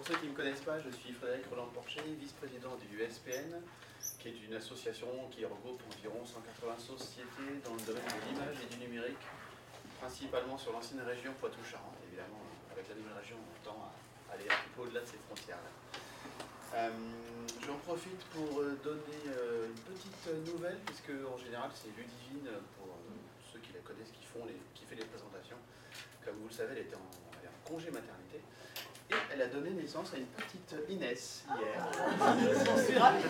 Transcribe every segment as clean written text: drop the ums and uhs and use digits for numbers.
Pour ceux qui ne me connaissent pas, je suis Frédéric Roland-Porcher, vice-président du USPN, qui est une association qui regroupe environ 180 sociétés dans le domaine de l'image et du numérique, principalement sur l'ancienne région Poitou-Charentes. Évidemment, avec la nouvelle région, on tend à aller un peu au-delà de ces frontières-là. J'en profite pour donner une petite nouvelle, puisque en général c'est Ludivine, pour ceux qui la connaissent, qui fait les présentations. Comme vous le savez, elle est en congé maternité. Et elle a donné naissance à une petite Inès hier. J'en suis ravie.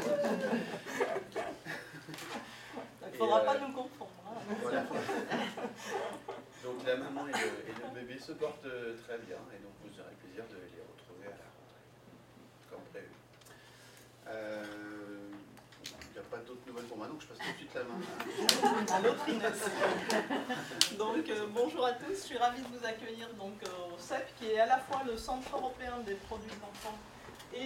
Il ne faudra pas nous confondre. Hein. Voilà. Donc la maman et le bébé se portent très bien, et donc vous aurez plaisir de les retrouver à la rentrée, comme prévu. Il n'y a pas d'autres nouvelles pour moi, donc je passe tout de suite la main à l'autre Inès. Donc bonjour à tous, je suis ravie de vous accueillir donc, au CEP, qui est à la fois le Centre européen des produits d'enfants et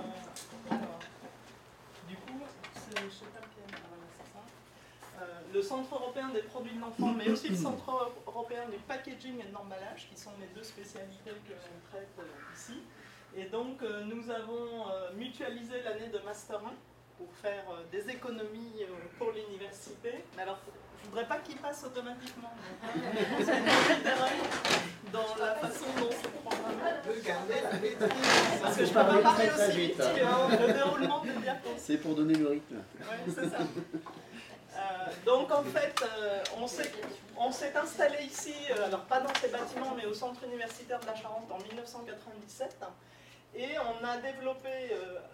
du coup, je sais pas lequel, voilà, c'est ça. Le Centre européen des produits de l'enfant, mais aussi le Centre européen du packaging et de l'emballage, qui sont les deux spécialités que l'on traite ici. Et donc nous avons mutualisé l'année de Master 1 pour faire des économies pour l'université. Mais alors, je ne voudrais pas qu'il passe automatiquement. C'est une petite erreur dans la façon dont c'est programmé. De garder la maîtrise. Parce que je ne peux pas parler aussi vite que le déroulement de diapo. C'est pour donner le rythme. Oui, c'est ça. Donc en fait, on s'est installé ici, alors pas dans ces bâtiments, mais au centre universitaire de la Charente en 1997. Et on a développé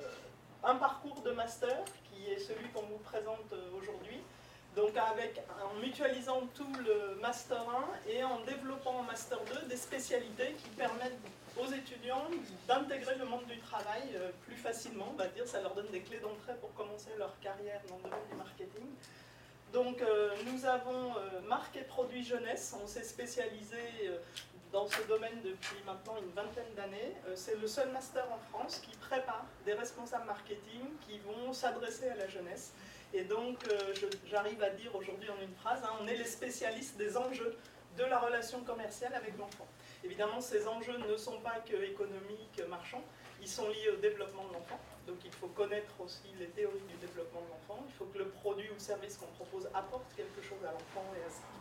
un parcours de master, qui est celui qu'on vous présente aujourd'hui, donc en mutualisant tout le master 1 et en développant en master 2 des spécialités qui permettent aux étudiants d'intégrer le monde du travail plus facilement, on va dire, ça leur donne des clés d'entrée pour commencer leur carrière dans le domaine du marketing. Donc nous avons marque et produit jeunesse, on s'est spécialisé dans ce domaine depuis maintenant une vingtaine d'années. C'est le seul master en France qui prépare des responsables marketing qui vont s'adresser à la jeunesse. Et donc, j'arrive à dire aujourd'hui en une phrase, hein, on est les spécialistes des enjeux de la relation commerciale avec l'enfant. Évidemment, ces enjeux ne sont pas que économiques, marchands, ils sont liés au développement de l'enfant. Donc il faut connaître aussi les théories du développement de l'enfant. Il faut que le produit ou le service qu'on propose apporte quelque chose à l'enfant et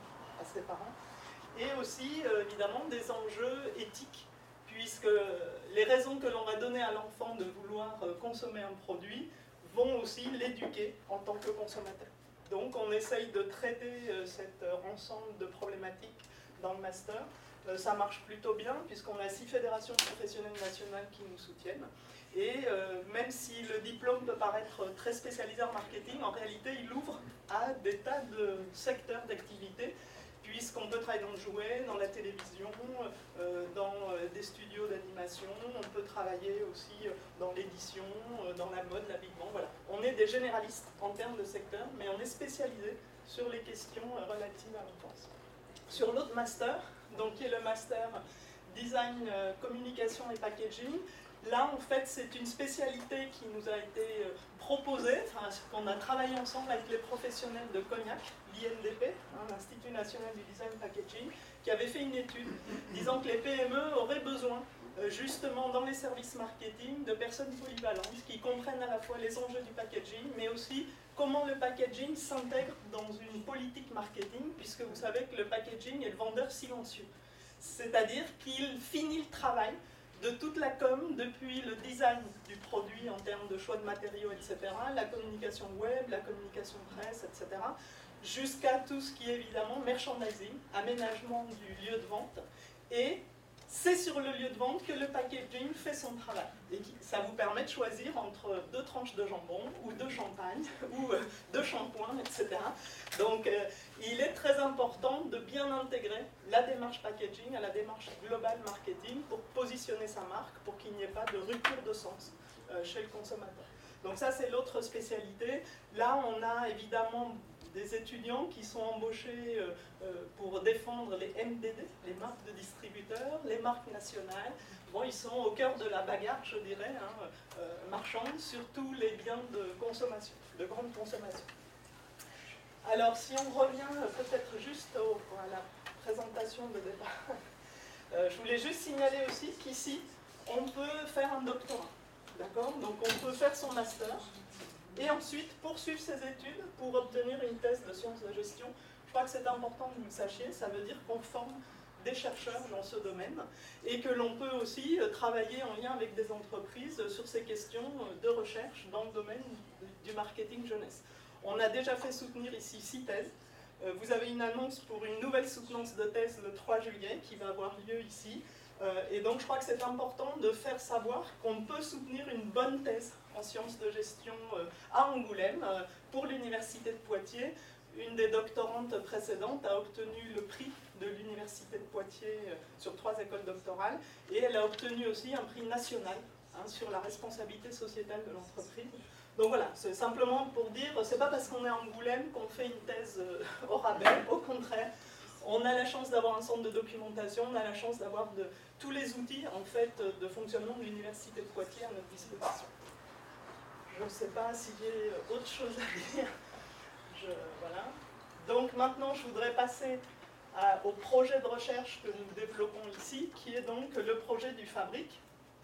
à ses parents. Et aussi, évidemment, des enjeux éthiques, puisque les raisons que l'on va donner à l'enfant de vouloir consommer un produit vont aussi l'éduquer en tant que consommateur. Donc on essaye de traiter cet ensemble de problématiques dans le master. Ça marche plutôt bien, puisqu'on a 6 fédérations professionnelles nationales qui nous soutiennent. Et même si le diplôme peut paraître très spécialisé en marketing, en réalité il ouvre à des tas de secteurs d'activité, puisqu'on peut travailler dans le jouet, dans la télévision, dans des studios d'animation, on peut travailler aussi dans l'édition, dans la mode, l'habillement, voilà. On est des généralistes en termes de secteur, mais on est spécialisé sur les questions relatives à l'enfance. Sur l'autre master, donc qui est le master Design, Communication et Packaging, là, en fait, c'est une spécialité qui nous a été proposée, enfin, qu'on a travaillé ensemble avec les professionnels de Cognac, l'INDP, hein, l'Institut National du Design Packaging, qui avait fait une étude disant que les PME auraient besoin, justement, dans les services marketing, de personnes polyvalentes qui comprennent à la fois les enjeux du packaging, mais aussi comment le packaging s'intègre dans une politique marketing, puisque vous savez que le packaging est le vendeur silencieux. C'est-à-dire qu'il finit le travail de toute la com, depuis le design du produit en termes de choix de matériaux, etc., la communication web, la communication presse, etc., jusqu'à tout ce qui est évidemment merchandising, aménagement du lieu de vente. Et c'est sur le lieu de vente que le packaging fait son travail. Et ça vous permet de choisir entre 2 tranches de jambon, ou 2 champagnes, ou 2 shampoings, etc. Donc il est très important de bien intégrer la démarche packaging à la démarche globale marketing pour positionner sa marque, pour qu'il n'y ait pas de rupture de sens chez le consommateur. Donc ça, c'est l'autre spécialité. Là, on a évidemment des étudiants qui sont embauchés pour défendre les MDD, les marques de distributeurs, les marques nationales. Bon, ils sont au cœur de la bagarre, je dirais, hein, marchande, sur tous les biens de consommation, de grande consommation. Alors, si on revient peut-être juste à la présentation de départ, je voulais juste signaler aussi qu'ici, on peut faire un doctorat. D'accord? Donc on peut faire son master et ensuite poursuivre ses études pour obtenir une thèse de sciences de gestion. Je crois que c'est important que vous le sachiez, ça veut dire qu'on forme des chercheurs dans ce domaine et que l'on peut aussi travailler en lien avec des entreprises sur ces questions de recherche dans le domaine du marketing jeunesse. On a déjà fait soutenir ici 6 thèses. Vous avez une annonce pour une nouvelle soutenance de thèse le 3 juillet qui va avoir lieu ici. Et donc je crois que c'est important de faire savoir qu'on peut soutenir une bonne thèse en sciences de gestion à Angoulême pour l'université de Poitiers. Une des doctorantes précédentes a obtenu le prix de l'université de Poitiers sur 3 écoles doctorales et elle a obtenu aussi un prix national sur la responsabilité sociétale de l'entreprise. Donc voilà, c'est simplement pour dire, c'est pas parce qu'on est à Angoulême qu'on fait une thèse au rabais, au contraire. On a la chance d'avoir un centre de documentation, on a la chance d'avoir tous les outils en fait, de fonctionnement de l'université de Poitiers à notre disposition. Je ne sais pas si j'ai autre chose à dire. Voilà. Donc maintenant, je voudrais passer au projet de recherche que nous développons ici, qui est donc le projet du Fabrique.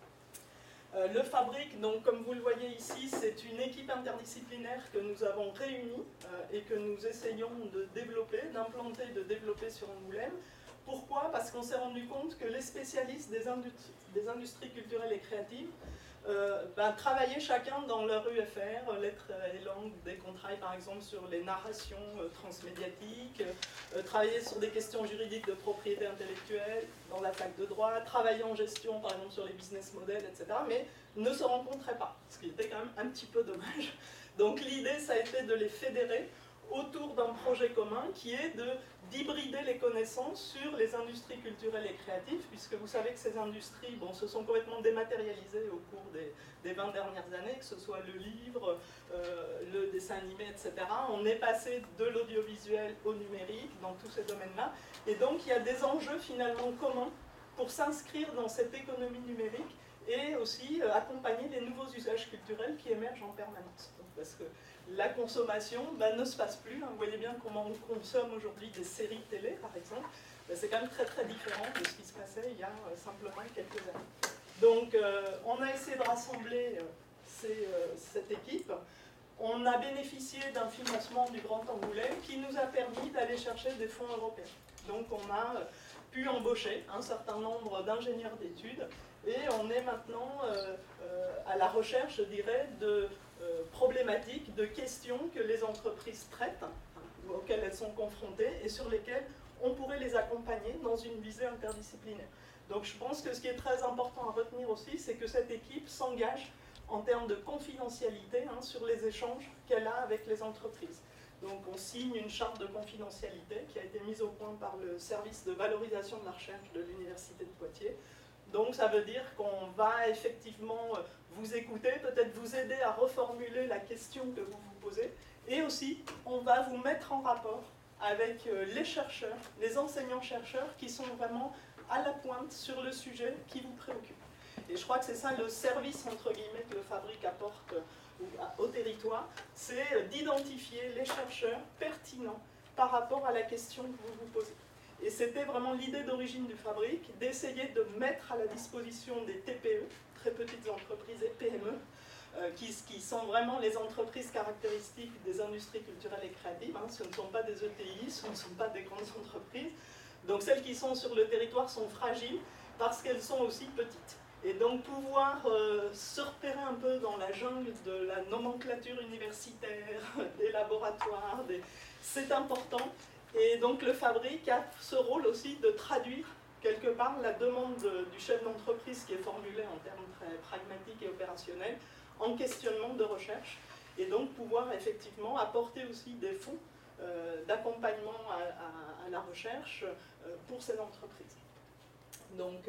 Le Fabrique, donc, comme vous le voyez ici, c'est une équipe interdisciplinaire que nous avons réunie et que nous essayons de développer, d'implanter et de développer sur Angoulême. Pourquoi? Parce qu'on s'est rendu compte que les spécialistes des industries culturelles et créatives travaillaient chacun dans leur UFR, lettres et langues, dès qu'on travaille par exemple sur les narrations transmédiatiques, travailler sur des questions juridiques de propriété intellectuelle dans la fac de droit, travailler en gestion par exemple sur les business models, etc. Mais ne se rencontraient pas, ce qui était quand même un petit peu dommage. Donc l'idée, ça a été de les fédérer autour d'un projet commun qui est d'hybrider les connaissances sur les industries culturelles et créatives, puisque vous savez que ces industries se sont complètement dématérialisées au cours des 20 dernières années, que ce soit le livre, le dessin animé, etc. On est passé de l'audiovisuel au numérique dans tous ces domaines-là, et donc il y a des enjeux finalement communs pour s'inscrire dans cette économie numérique et aussi accompagner les nouveaux usages culturels qui émergent en permanence. Donc, parce que la consommation ne se passe plus. Vous voyez bien comment on consomme aujourd'hui des séries télé, par exemple. C'est quand même très très différent de ce qui se passait il y a simplement quelques années. Donc on a essayé de rassembler cette équipe. On a bénéficié d'un financement du Grand Angoulême qui nous a permis d'aller chercher des fonds européens. Donc on a pu embaucher un certain nombre d'ingénieurs d'études et on est maintenant à la recherche, je dirais, de problématiques, de questions que les entreprises traitent, ou auxquelles elles sont confrontées et sur lesquelles on pourrait les accompagner dans une visée interdisciplinaire. Donc je pense que ce qui est très important à retenir aussi, c'est que cette équipe s'engage en termes de confidentialité sur les échanges qu'elle a avec les entreprises. Donc on signe une charte de confidentialité qui a été mise au point par le service de valorisation de la recherche de l'Université de Poitiers. Donc ça veut dire qu'on va effectivement vous écouter, peut-être vous aider à reformuler la question que vous vous posez, et aussi on va vous mettre en rapport avec les chercheurs, les enseignants-chercheurs qui sont vraiment à la pointe sur le sujet qui vous préoccupe. Et je crois que c'est ça le service entre guillemets que le Fabrique apporte au territoire, c'est d'identifier les chercheurs pertinents par rapport à la question que vous vous posez. Et c'était vraiment l'idée d'origine du Fabrique, d'essayer de mettre à la disposition des TPE, très petites entreprises et PME, qui sont vraiment les entreprises caractéristiques des industries culturelles et créatives. Ce ne sont pas des ETI, ce ne sont pas des grandes entreprises. Donc celles qui sont sur le territoire sont fragiles parce qu'elles sont aussi petites. Et donc pouvoir se repérer un peu dans la jungle de la nomenclature universitaire, des laboratoires, c'est important. Et donc le Fabrique a ce rôle aussi de traduire quelque part la demande du chef d'entreprise qui est formulée en termes très pragmatiques et opérationnels en questionnement de recherche et donc pouvoir effectivement apporter aussi des fonds d'accompagnement à la recherche pour ces entreprises. Donc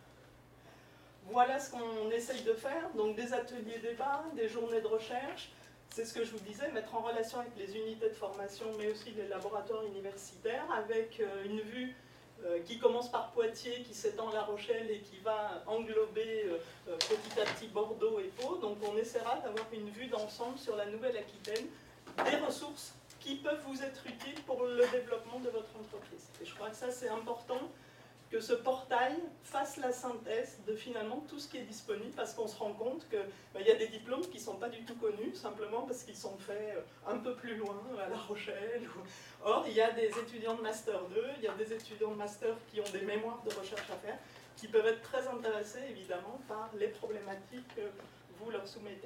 voilà ce qu'on essaye de faire, donc des ateliers débats, des journées de recherche. C'est ce que je vous disais, mettre en relation avec les unités de formation, mais aussi les laboratoires universitaires, avec une vue qui commence par Poitiers, qui s'étend à La Rochelle et qui va englober petit à petit Bordeaux et Pau. Donc on essaiera d'avoir une vue d'ensemble sur la Nouvelle-Aquitaine, des ressources qui peuvent vous être utiles pour le développement de votre entreprise. Et je crois que ça c'est important, que ce portail fasse la la synthèse de finalement tout ce qui est disponible, parce qu'on se rend compte qu'il y a des diplômes qui ne sont pas du tout connus, simplement parce qu'ils sont faits un peu plus loin, à La Rochelle. Or, il y a des étudiants de Master 2, il y a des étudiants de Master qui ont des mémoires de recherche à faire, qui peuvent être très intéressés, évidemment, par les problématiques que vous leur soumettez.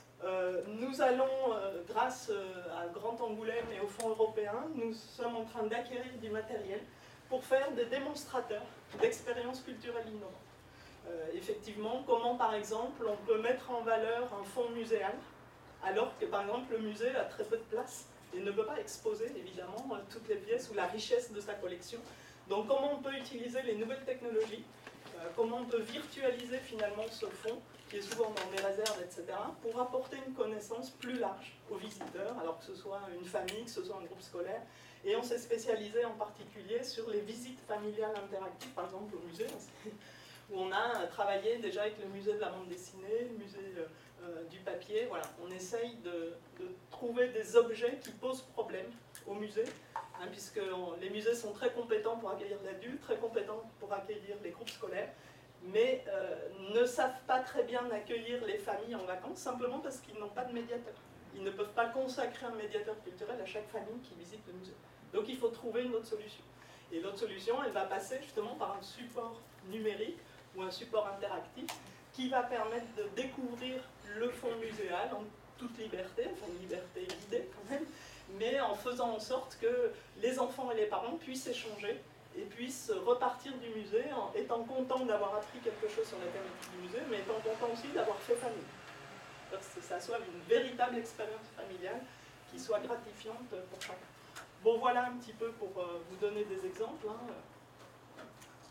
Nous allons, grâce à Grand Angoulême et au Fonds européen, nous sommes en train d'acquérir du matériel pour faire des démonstrateurs d'expériences culturelles innovantes. Effectivement, comment par exemple on peut mettre en valeur un fonds muséal, alors que par exemple le musée a très peu de place et ne peut pas exposer évidemment toutes les pièces ou la richesse de sa collection. Donc comment on peut utiliser les nouvelles technologies, comment on peut virtualiser finalement ce fonds, qui est souvent dans des réserves, etc., pour apporter une connaissance plus large aux visiteurs, alors que ce soit une famille, que ce soit un groupe scolaire. Et on s'est spécialisé en particulier sur les visites familiales interactives, par exemple au musée, où on a travaillé déjà avec le musée de la bande dessinée, le musée du papier. Voilà, on essaye de trouver des objets qui posent problème au musée, hein, puisque les musées sont très compétents pour accueillir l'adultes, très compétents pour accueillir les groupes scolaires, mais ne savent pas très bien accueillir les familles en vacances, simplement parce qu'ils n'ont pas de médiateur. Ils ne peuvent pas consacrer un médiateur culturel à chaque famille qui visite le musée. Donc il faut trouver une autre solution. Et l'autre solution, elle va passer justement par un support numérique ou un support interactif qui va permettre de découvrir le fonds muséal en toute liberté, enfin une liberté guidée quand même, mais en faisant en sorte que les enfants et les parents puissent échanger et puissent repartir du musée en étant contents d'avoir appris quelque chose sur la thématique du musée, mais étant contents aussi d'avoir fait famille. Que ça soit une véritable expérience familiale qui soit gratifiante pour chacun. Bon, voilà un petit peu pour vous donner des exemples. Hein.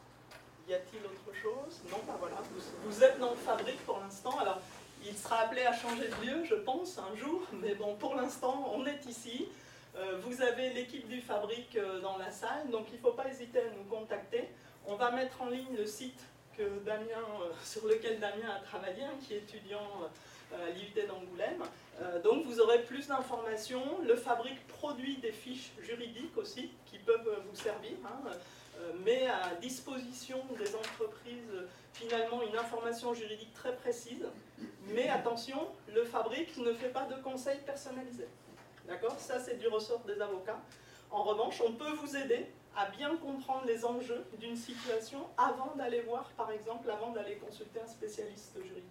Y a-t-il autre chose? Non, ben voilà, vous êtes dans le Fabrique pour l'instant. Alors, il sera appelé à changer de lieu, je pense, un jour. Mais bon, pour l'instant, on est ici. Vous avez l'équipe du Fabrique dans la salle, donc il ne faut pas hésiter à nous contacter. On va mettre en ligne le site que sur lequel Damien a travaillé, hein, qui est étudiant à l'IUT d'Angoulême. Donc vous aurez plus d'informations. Le Fabrique produit des fiches juridiques aussi qui peuvent vous servir, hein, met à disposition des entreprises finalement une information juridique très précise. Mais attention, le Fabrique ne fait pas de conseils personnalisés. D'accord ? Ça, c'est du ressort des avocats. En revanche, on peut vous aider à bien comprendre les enjeux d'une situation avant d'aller voir, par exemple, avant d'aller consulter un spécialiste juridique.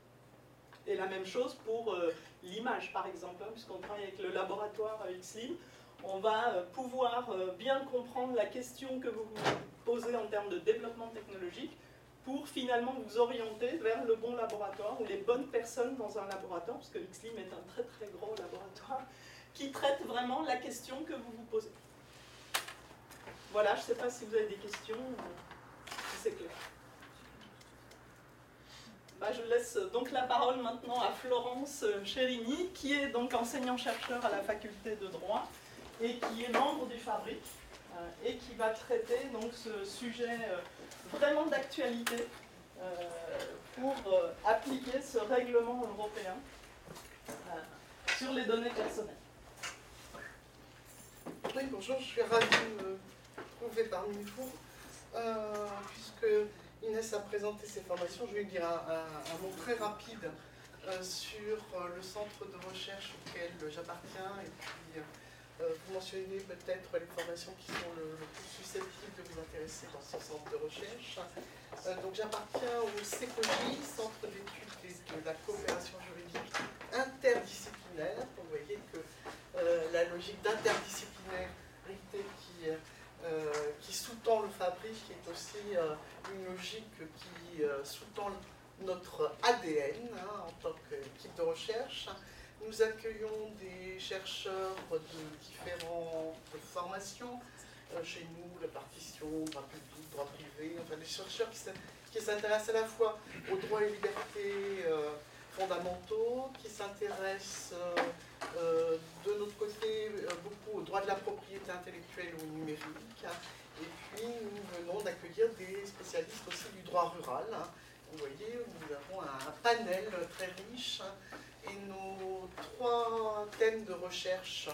Et la même chose pour l'image, par exemple, hein, puisqu'on travaille avec le laboratoire XLIM, on va pouvoir bien comprendre la question que vous vous posez en termes de développement technologique pour finalement vous orienter vers le bon laboratoire ou les bonnes personnes dans un laboratoire, parce que XLIM est un très très gros laboratoire qui traite vraiment la question que vous vous posez. Voilà, je ne sais pas si vous avez des questions, si c'est clair. Je laisse donc la parole maintenant à Florence Chérini, qui est donc enseignant-chercheur à la faculté de droit et qui est membre du Fabrique et qui va traiter donc ce sujet vraiment d'actualité pour appliquer ce règlement européen sur les données personnelles. Oui, bonjour, je suis ravie de me trouver parmi vous, puisque Inès a présenté ses formations. Je vais dire un mot très rapide sur le centre de recherche auquel j'appartiens, et puis vous mentionnez peut-être les formations qui sont le plus susceptibles de vous intéresser dans ce centre de recherche. Donc j'appartiens au CECOJ, Centre d'études et de la coopération juridique interdisciplinaire. Vous voyez que la logique d'interdisciplinarité qui sous-tend le Fabrique est aussi une logique qui sous-tend notre ADN, hein, en tant qu'équipe de recherche. Nous accueillons des chercheurs de différentes formations. Chez nous, répartition, droit public, droit privé, enfin des chercheurs qui s'intéressent à la fois aux droits et libertés fondamentaux, qui s'intéressent de notre côté beaucoup aux droits de la propriété intellectuelle ou numérique. Et puis nous venons d'accueillir des spécialistes aussi du droit rural. Vous voyez, nous avons un panel très riche. Et nos 3 thèmes de recherche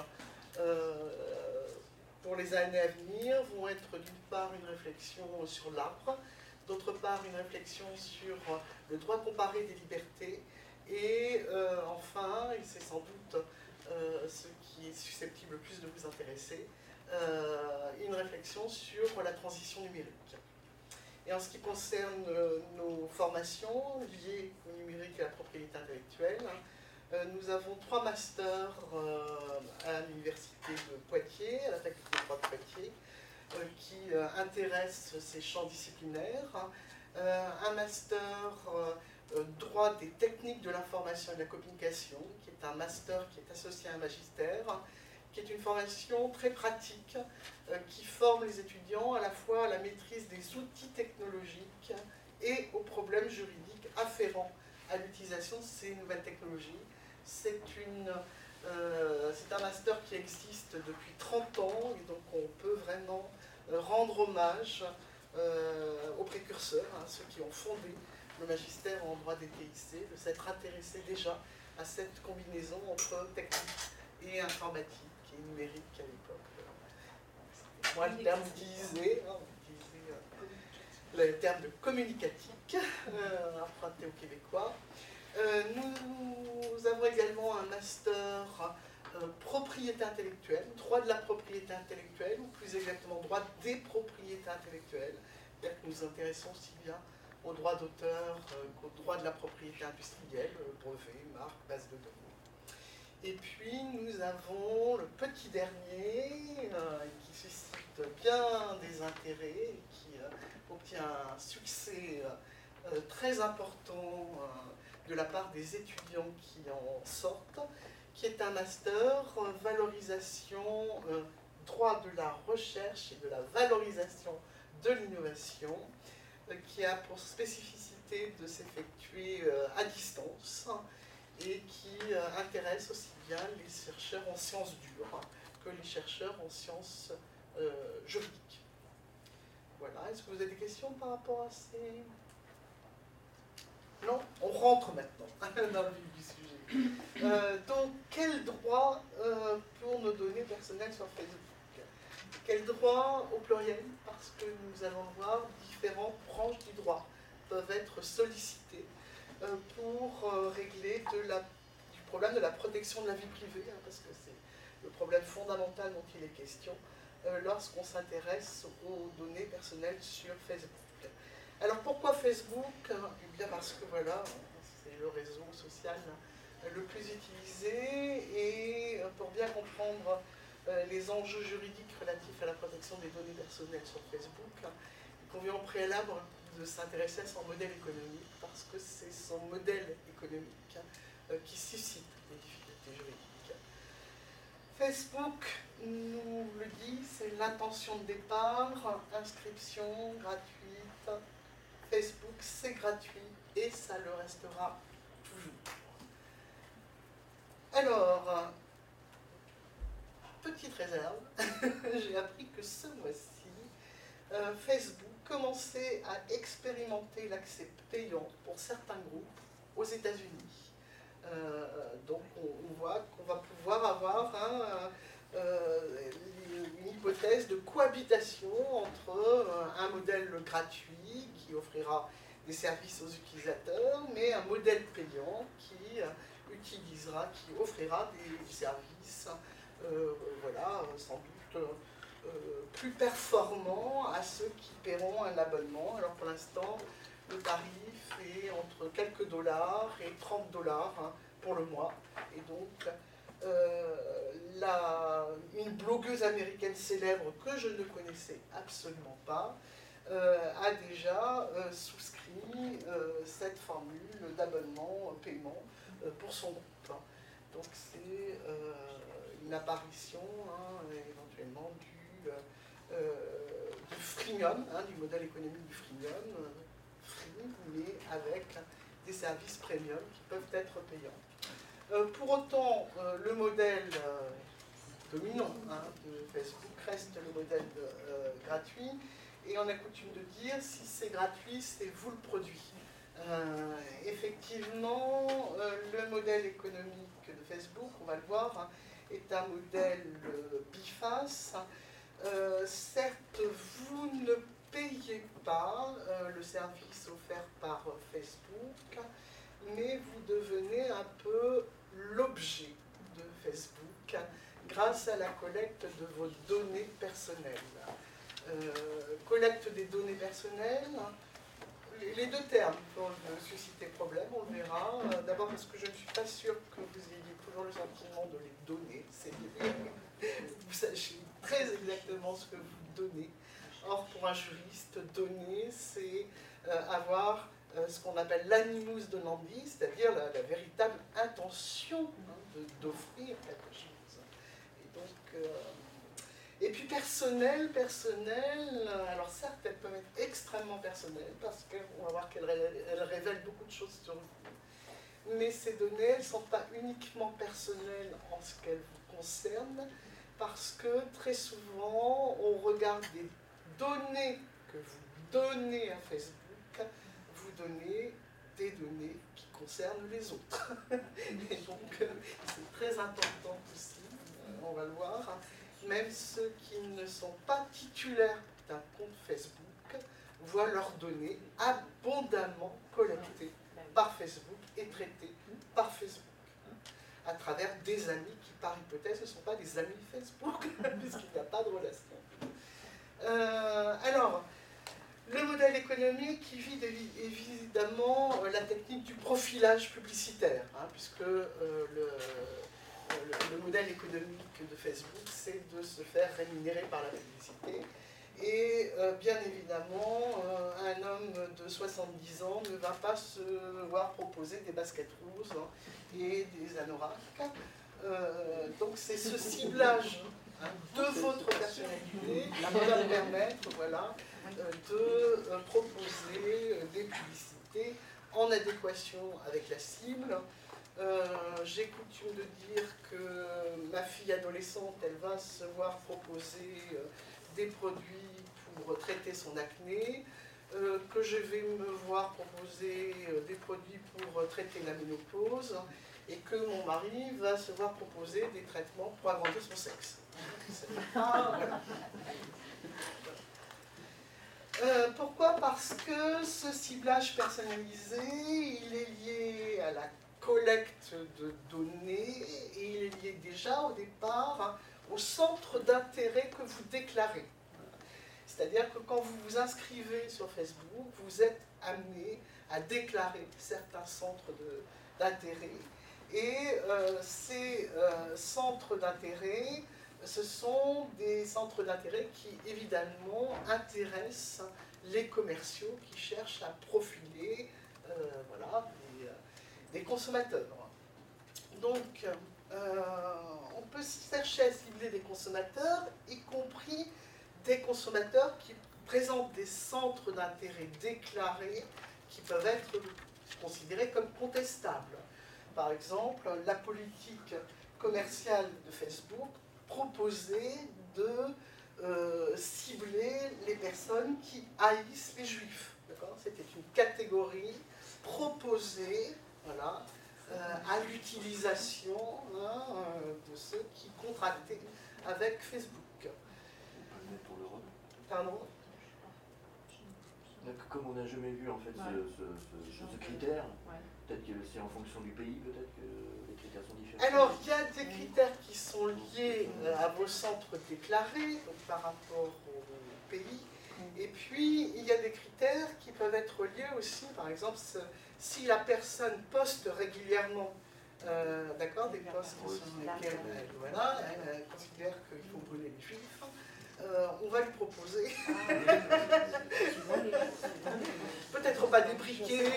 pour les années à venir vont être d'une part une réflexion sur l'arbre, d'autre part une réflexion sur le droit comparé des libertés, et enfin, et c'est sans doute ce qui est susceptible le plus de vous intéresser, une réflexion sur la transition numérique. Et en ce qui concerne nos formations liées au numérique et à la propriété intellectuelle, nous avons 3 masters à l'université de Poitiers, à la faculté de droit de Poitiers, qui intéressent ces champs disciplinaires. Un master droit des techniques de l'information et de la communication, qui est un master qui est associé à un magistère, qui est une formation très pratique, qui forme les étudiants à la fois à la maîtrise des outils technologiques et aux problèmes juridiques afférents à l'utilisation de ces nouvelles technologies. C'est un master qui existe depuis 30 ans, et donc on peut vraiment rendre hommage aux précurseurs, ceux qui ont fondé le magistère en droit des TIC, de s'être intéressés déjà à cette combinaison entre technique et informatique et numérique à l'époque. Moi, le terme disait, le terme de communicatique, emprunté aux Québécois. Nous avons également un master propriété intellectuelle, droit de la propriété intellectuelle, ou plus exactement droit des propriétés intellectuelles. C'est-à-dire que nous nous intéressons aussi bien au droit d'auteur qu'au droit de la propriété industrielle, brevet, marque, base de données. Et puis nous avons le petit dernier qui suscite bien des intérêts, qui obtient un succès très important de la part des étudiants qui en sortent, qui est un master valorisation, droit de la recherche et de la valorisation de l'innovation, qui a pour spécificité de s'effectuer à distance et qui intéresse aussi bien les chercheurs en sciences dures que les chercheurs en sciences juridiques. Voilà, est-ce que vous avez des questions par rapport à ces... Non, on rentre maintenant dans le vif du sujet. Donc, quel droit pour nos données personnelles sur Facebook? Quel droit au pluriel? Parce que nous allons voir différentes branches du droit peuvent être sollicitées pour régler du problème de la protection de la vie privée, parce que c'est le problème fondamental dont il est question lorsqu'on s'intéresse aux données personnelles sur Facebook. Alors pourquoi Facebook? Eh bien parce que voilà, c'est le réseau social le plus utilisé, et pour bien comprendre les enjeux juridiques relatifs à la protection des données personnelles sur Facebook, il convient au préalable de s'intéresser à son modèle économique, parce que c'est son modèle économique qui suscite les difficultés juridiques. Facebook nous le dit, c'est l'intention de départ, inscription gratuite. Facebook, c'est gratuit et ça le restera toujours. Alors, petite réserve, j'ai appris que ce mois-ci, Facebook commençait à expérimenter l'accès payant pour certains groupes aux États-Unis. Donc on voit qu'on va pouvoir avoir une hypothèse de cohabitation entre un modèle gratuit qui offrira des services aux utilisateurs, mais un modèle payant qui offrira des services voilà, sans doute plus performants à ceux qui paieront un abonnement. Alors pour l'instant, le tarif est entre quelques dollars et 30 dollars pour le mois. Et donc, une blogueuse américaine célèbre que je ne connaissais absolument pas a déjà souscrit cette formule d'abonnement paiement pour son groupe. Donc c'est une apparition éventuellement du freemium, du modèle économique du freemium, mais avec des services premium qui peuvent être payants. Pour autant, le modèle dominant de Facebook reste le modèle gratuit, et on a coutume de dire, si c'est gratuit, c'est vous le produit. Effectivement, le modèle économique de Facebook, on va le voir, est un modèle biface. Certes, vous ne payez pas le service offert par Facebook, mais vous devenez un peu l'objet de Facebook grâce à la collecte de vos données personnelles. Collecte des données personnelles, les deux termes peuvent susciter problème, on le verra. D'abord parce que je ne suis pas sûre que vous ayez toujours le sentiment de les donner, c'est-à-dire vous sachez très exactement ce que vous donnez. Or, pour un juriste, donner, c'est avoir ce qu'on appelle l'animus donandi, c'est-à-dire la véritable intention d'offrir quelque chose. Et donc, et puis personnel, alors certes, elles peuvent être extrêmement personnelles, parce qu'on va voir qu'elles révèlent beaucoup de choses sur vous. Mais ces données, elles ne sont pas uniquement personnelles en ce qu'elles vous concernent, parce que très souvent, on regarde des données que vous donnez à Facebook, vous donnez des données qui concernent les autres. Et donc, c'est très important aussi, on va le voir, même ceux qui ne sont pas titulaires d'un compte Facebook voient leurs données abondamment collectées par Facebook et traitées par Facebook, à travers des amis qui, par hypothèse, ne sont pas des amis Facebook, puisqu'il n'y a pas de relation. Alors, le modèle économique qui vise évidemment la technique du profilage publicitaire, puisque le modèle économique de Facebook, c'est de se faire rémunérer par la publicité. Et bien évidemment, un homme de 70 ans ne va pas se voir proposer des baskets roses et des anoraks. Donc c'est ce ciblage de votre personnalité qui va permettre de proposer des publicités en adéquation avec la cible. J'ai coutume de dire que ma fille adolescente, elle va se voir proposer des produits pour traiter son acné, que je vais me voir proposer des produits pour traiter la ménopause, et que mon mari va se voir proposer des traitements pour agrandir son sexe. Pourquoi? Parce que ce ciblage personnalisé, il est lié à la collecte de données et il est lié déjà au départ au centre d'intérêt que vous déclarez. C'est-à-dire que quand vous vous inscrivez sur Facebook, vous êtes amené à déclarer certains centres d'intérêt. Et ces centres d'intérêt, ce sont des centres d'intérêt qui, évidemment, intéressent les commerciaux qui cherchent à profiler des consommateurs. Donc, on peut chercher à cibler des consommateurs, y compris des consommateurs qui présentent des centres d'intérêt déclarés qui peuvent être considérés comme contestables. Par exemple, la politique commerciale de Facebook proposait de cibler les personnes qui haïssent les juifs. C'était une catégorie proposée à l'utilisation de ceux qui contractaient avec Facebook. Pardon? Comme on n'a jamais vu en fait ce critère, peut-être que c'est en fonction du pays, peut-être que les critères sont différents. Alors, il y a des critères qui sont liés à vos centres déclarés, donc par rapport au pays, et puis il y a des critères qui peuvent être liés aussi, par exemple, si la personne poste régulièrement, des postes sur lesquels elle considère qu'il faut brûler les juifs, on va lui proposer, peut-être pas des briquets,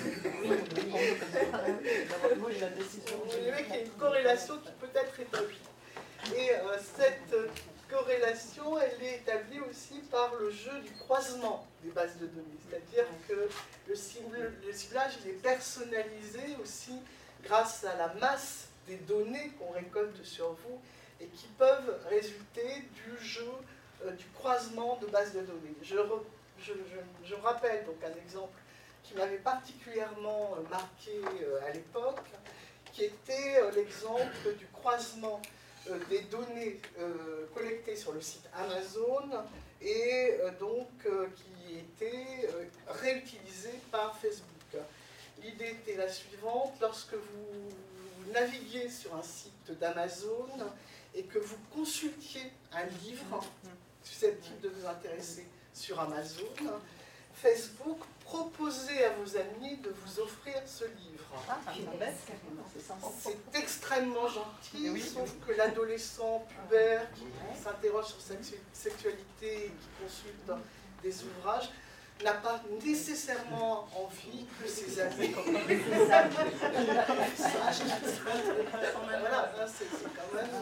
mais qu'il y a une corrélation qui peut être établie. Et cette corrélation, elle est établie aussi par le jeu du croisement des bases de données, c'est-à-dire que le ciblage il est personnalisé aussi grâce à la masse des données qu'on récolte sur vous et qui peuvent résulter du jeu du croisement de bases de données. Je rappelle donc un exemple qui m'avait particulièrement marqué à l'époque, qui était l'exemple du croisement des données collectées sur le site Amazon et donc qui était réutilisé par Facebook. L'idée était la suivante: lorsque vous naviguiez sur un site d'Amazon et que vous consultiez un livre susceptible de vous intéresser sur Amazon, Facebook proposait à vos amis de vous offrir ce livre. C'est extrêmement gentil, sauf que l'adolescent pubère qui s'interroge sur sa sexualité et qui consulte des ouvrages n'a pas nécessairement envie que ses amis... Voilà, c'est quand même...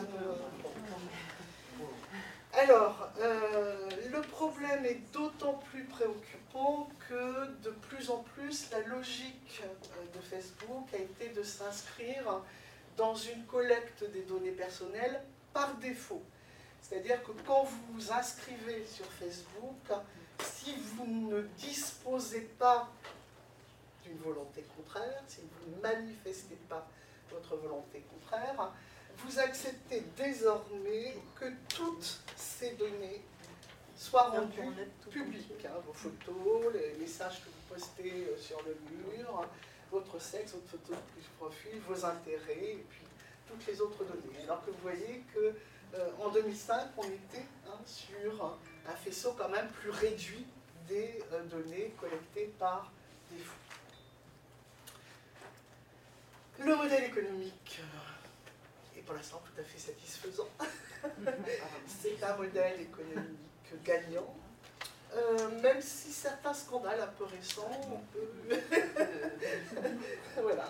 Alors, le problème est d'autant plus préoccupant que de plus en plus, la logique de Facebook a été de s'inscrire dans une collecte des données personnelles par défaut. C'est-à-dire que quand vous vous inscrivez sur Facebook, si vous ne disposez pas d'une volonté contraire, si vous ne manifestez pas votre volonté contraire, vous acceptez désormais que toutes ces données soient rendues publiques. Vos photos, les messages que vous postez sur le mur, votre sexe, votre photo de profil, vos intérêts, et puis toutes les autres données. Alors que vous voyez qu'en 2005, on était sur un faisceau quand même plus réduit des données collectées par défaut. Le modèle économique est pour l'instant tout à fait satisfaisant. C'est un modèle économique gagnant, même si certains scandales un peu récents, voilà.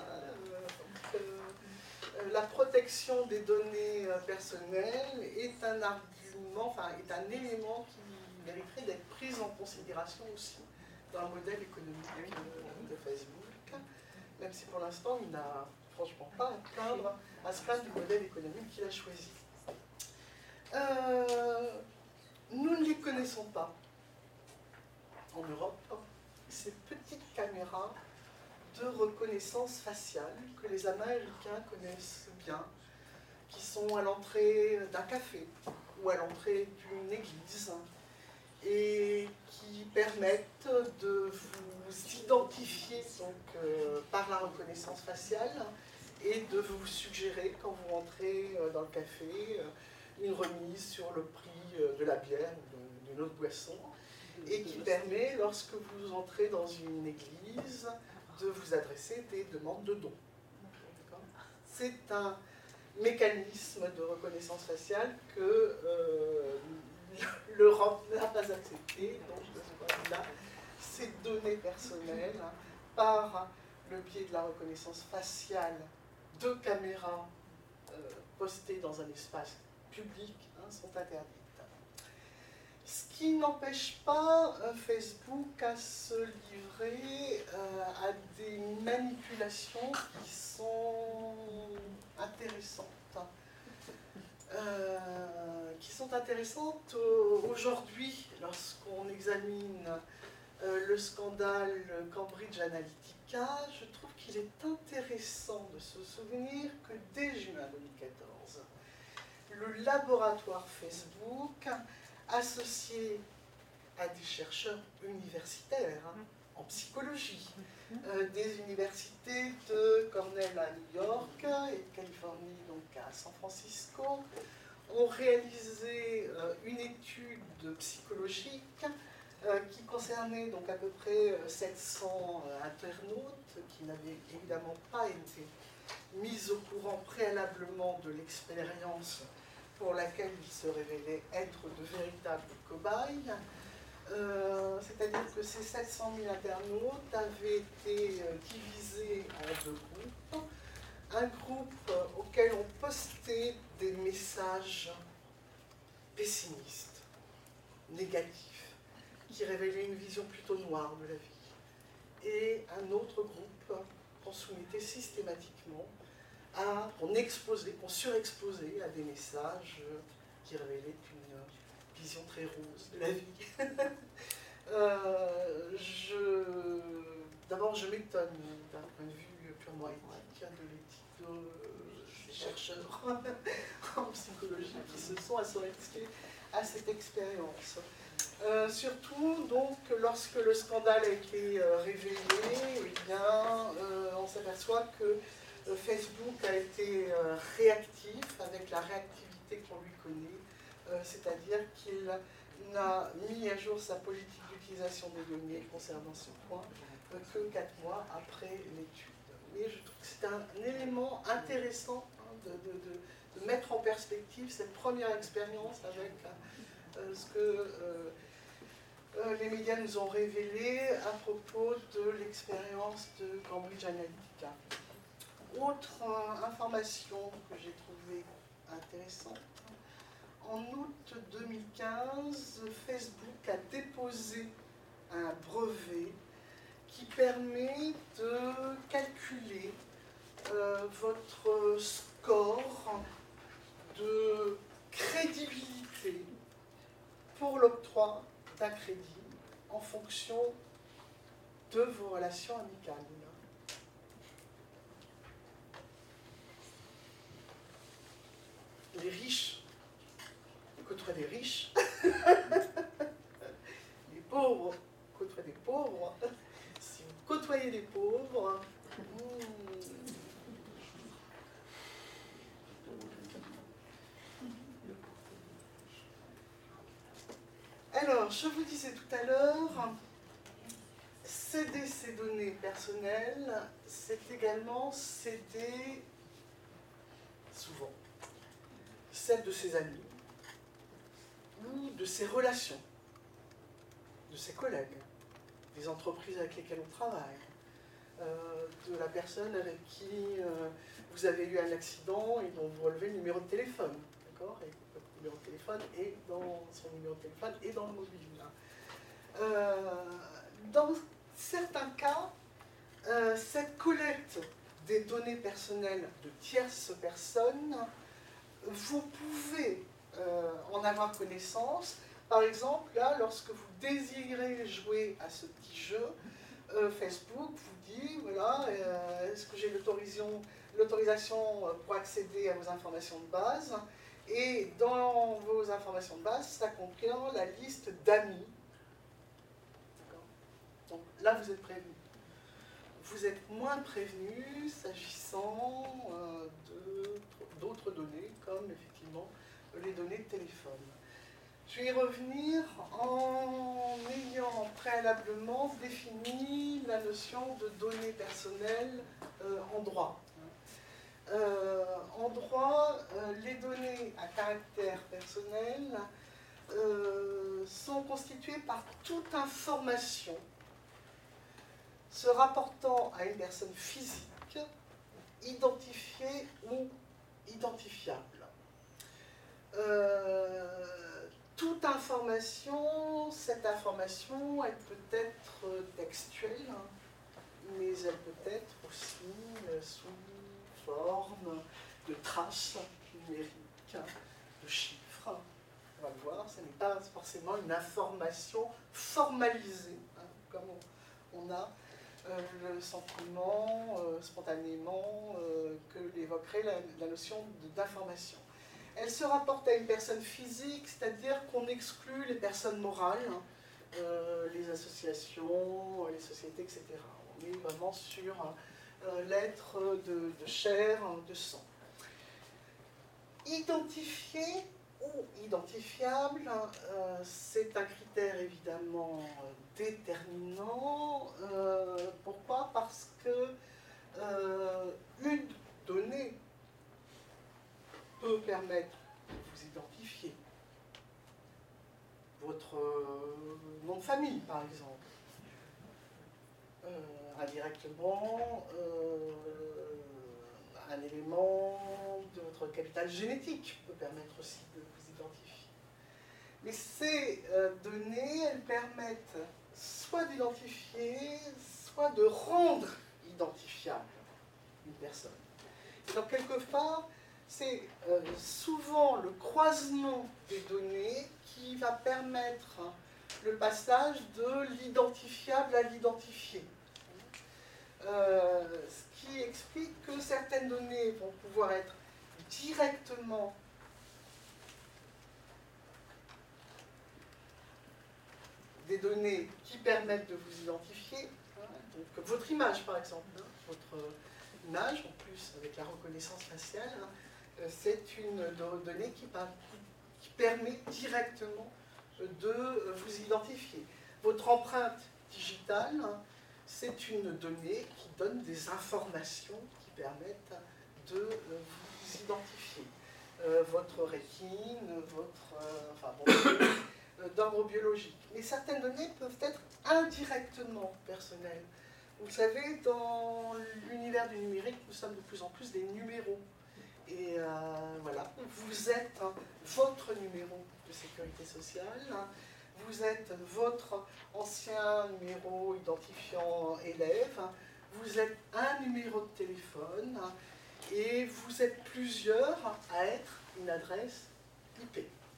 La protection des données personnelles est un argument, enfin est un élément qui mériterait d'être pris en considération aussi dans le modèle économique de Facebook, même si pour l'instant il n'a franchement pas à se plaindre du modèle économique qu'il a choisi. Nous ne les connaissons pas en Europe, ces petites caméras de reconnaissance faciale que les Américains connaissent bien, qui sont à l'entrée d'un café ou à l'entrée d'une église et qui permettent de vous identifier donc, par la reconnaissance faciale et de vous suggérer, quand vous rentrez dans le café, une remise sur le prix de la bière ou d'une autre boisson, et qui permet, lorsque vous entrez dans une église, de vous adresser des demandes de dons. C'est un mécanisme de reconnaissance faciale que l'Europe n'a pas accepté, donc de ce point de vue-là, ces données personnelles, par le biais de la reconnaissance faciale de caméras postées dans un espace public, sont interdites. Ce qui n'empêche pas Facebook à se livrer à des manipulations qui sont intéressantes. Aujourd'hui, lorsqu'on examine le scandale Cambridge Analytica, je trouve qu'il est intéressant de se souvenir que dès juin 2014, le laboratoire Facebook, associé à des chercheurs universitaires en psychologie, des universités de Cornell à New York et de Californie donc à San Francisco, ont réalisé une étude psychologique qui concernait donc à peu près 700 internautes qui n'avaient évidemment pas été mis au courant préalablement de l'expérience pour laquelle ils se révélaient être de véritables cobayes. C'est-à-dire que ces 700 000 internautes avaient été divisés en deux groupes. Un groupe auquel on postait des messages pessimistes, négatifs, qui révélaient une vision plutôt noire de la vie. Et un autre groupe qu'on soumettait systématiquement qu'on surexposait à des messages qui révélaient une vision très rose de la vie. D'abord, je m'étonne d'un point de vue purement éthique de l'éthique des chercheurs en psychologie qui se sont associés à cette expérience. Surtout, donc, lorsque le scandale a été révélé, eh bien, on s'aperçoit que Facebook a été réactif, avec la réactivité qu'on lui connaît, c'est-à-dire qu'il n'a mis à jour sa politique d'utilisation des données concernant ce point que 4 mois après l'étude. Mais je trouve que c'est un élément intéressant de mettre en perspective cette première expérience avec ce que les médias nous ont révélé à propos de l'expérience de Cambridge Analytica. Autre information que j'ai trouvée intéressante, en août 2015, Facebook a déposé un brevet qui permet de calculer votre score de crédibilité pour l'octroi d'un crédit en fonction de vos relations amicales. Les riches côtoient des riches, les pauvres côtoient des pauvres. Si vous côtoyez des pauvres, alors, je vous disais tout à l'heure, céder ses données personnelles, c'est également céder, souvent, celles de ses amis ou de ses relations, de ses collègues, des entreprises avec lesquelles on travaille, de la personne avec qui vous avez eu un accident et dont vous relevez le numéro de téléphone, d'accord ? Et votre numéro de téléphone est dans son numéro de téléphone et dans le mobile. Dans certains cas, cette collecte des données personnelles de tierces personnes, vous pouvez en avoir connaissance. Par exemple, là, lorsque vous désirez jouer à ce petit jeu, Facebook vous dit, voilà, est-ce que j'ai l'autorisation pour accéder à vos informations de base? Et dans vos informations de base, ça contient la liste d'amis. Donc là, vous êtes prévenu. Vous êtes moins prévenu s'agissant d'autres données, comme effectivement les données de téléphone. Je vais y revenir en ayant préalablement défini la notion de données personnelles en droit. En droit, les données à caractère personnel sont constituées par toute information se rapportant à une personne physique, identifiée ou identifiable. Toute information, cette information, elle peut être textuelle, mais elle peut être aussi sous forme de traces numériques, de chiffres. On va le voir, ce n'est pas forcément une information formalisée, comme on a le sentiment spontanément que l'évoquerait la notion d'information. Elle se rapporte à une personne physique, c'est-à-dire qu'on exclut les personnes morales, les associations, les sociétés, etc. On est vraiment sur l'être de chair, de sang. Identifié ou identifiable, c'est un critère évidemment déterminant. Pourquoi? Parce que une donnée peut permettre de vous identifier. Votre nom de famille, par exemple. Indirectement, un élément de votre capital génétique peut permettre aussi de vous identifier. Mais ces données, elles permettent soit d'identifier, soit de rendre identifiable une personne. Et donc, quelque part, c'est souvent le croisement des données qui va permettre le passage de l'identifiable à l'identifié. Ce qui explique que certaines données vont pouvoir être directement données qui permettent de vous identifier, hein, donc votre image par exemple, hein, votre image, en plus avec la reconnaissance faciale, hein, c'est une donnée qui permet directement de vous identifier. Votre empreinte digitale, hein, c'est une donnée qui donne des informations qui permettent de vous identifier. Votre rétine, d'ordre biologique. Mais certaines données peuvent être indirectement personnelles. Vous le savez, dans l'univers du numérique, nous sommes de plus en plus des numéros. Et voilà, vous êtes votre numéro de sécurité sociale, vous êtes votre ancien numéro identifiant élève, vous êtes un numéro de téléphone, et vous êtes plusieurs à être une adresse IP.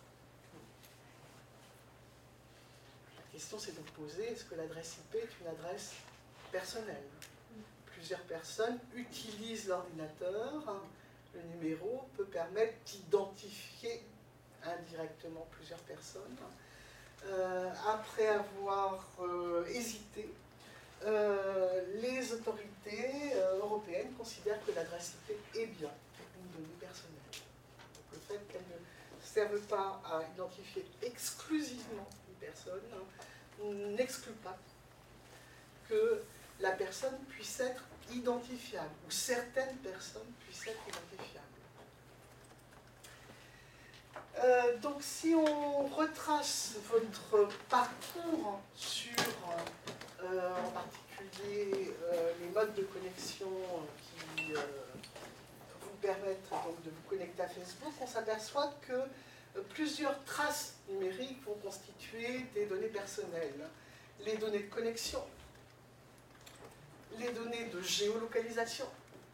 La question c'est de vous poser, est-ce que l'adresse IP est une adresse personnelle? Plusieurs personnes utilisent l'ordinateur, le numéro peut permettre d'identifier indirectement plusieurs personnes. Après avoir hésité, les autorités européennes considèrent que l'adresse IP est bien une donnée personnelle. Donc le fait qu'elle ne serve pas à identifier exclusivement une personne n'exclut pas que la personne puisse être identifiable, ou certaines personnes puissent être identifiables. Donc si on retrace votre parcours sur, en particulier, les modes de connexion qui vous permettent donc, de vous connecter à Facebook, on s'aperçoit que plusieurs traces numériques vont constituer des données personnelles. Les données de connexion, les données de géolocalisation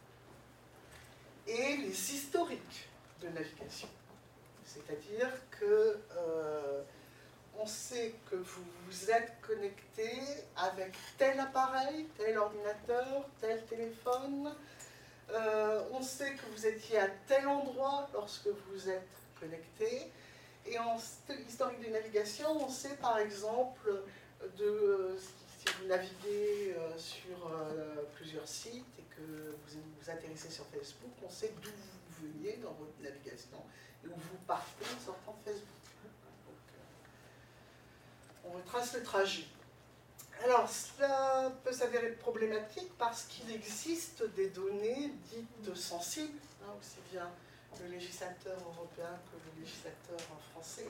et les historiques de navigation. C'est-à-dire que on sait que vous vous êtes connecté avec tel appareil, tel ordinateur, tel téléphone. On sait que vous étiez à tel endroit lorsque vous êtes connecté. Et en historique de navigation, on sait par exemple si vous naviguez sur plusieurs sites et que vous atterrissez sur Facebook, on sait d'où vous veniez dans votre navigation et où vous partez en sortant de Facebook. Donc, on retrace le trajet. Alors, cela peut s'avérer problématique parce qu'il existe des données dites sensibles, hein, aussi bien le législateur européen que le législateur français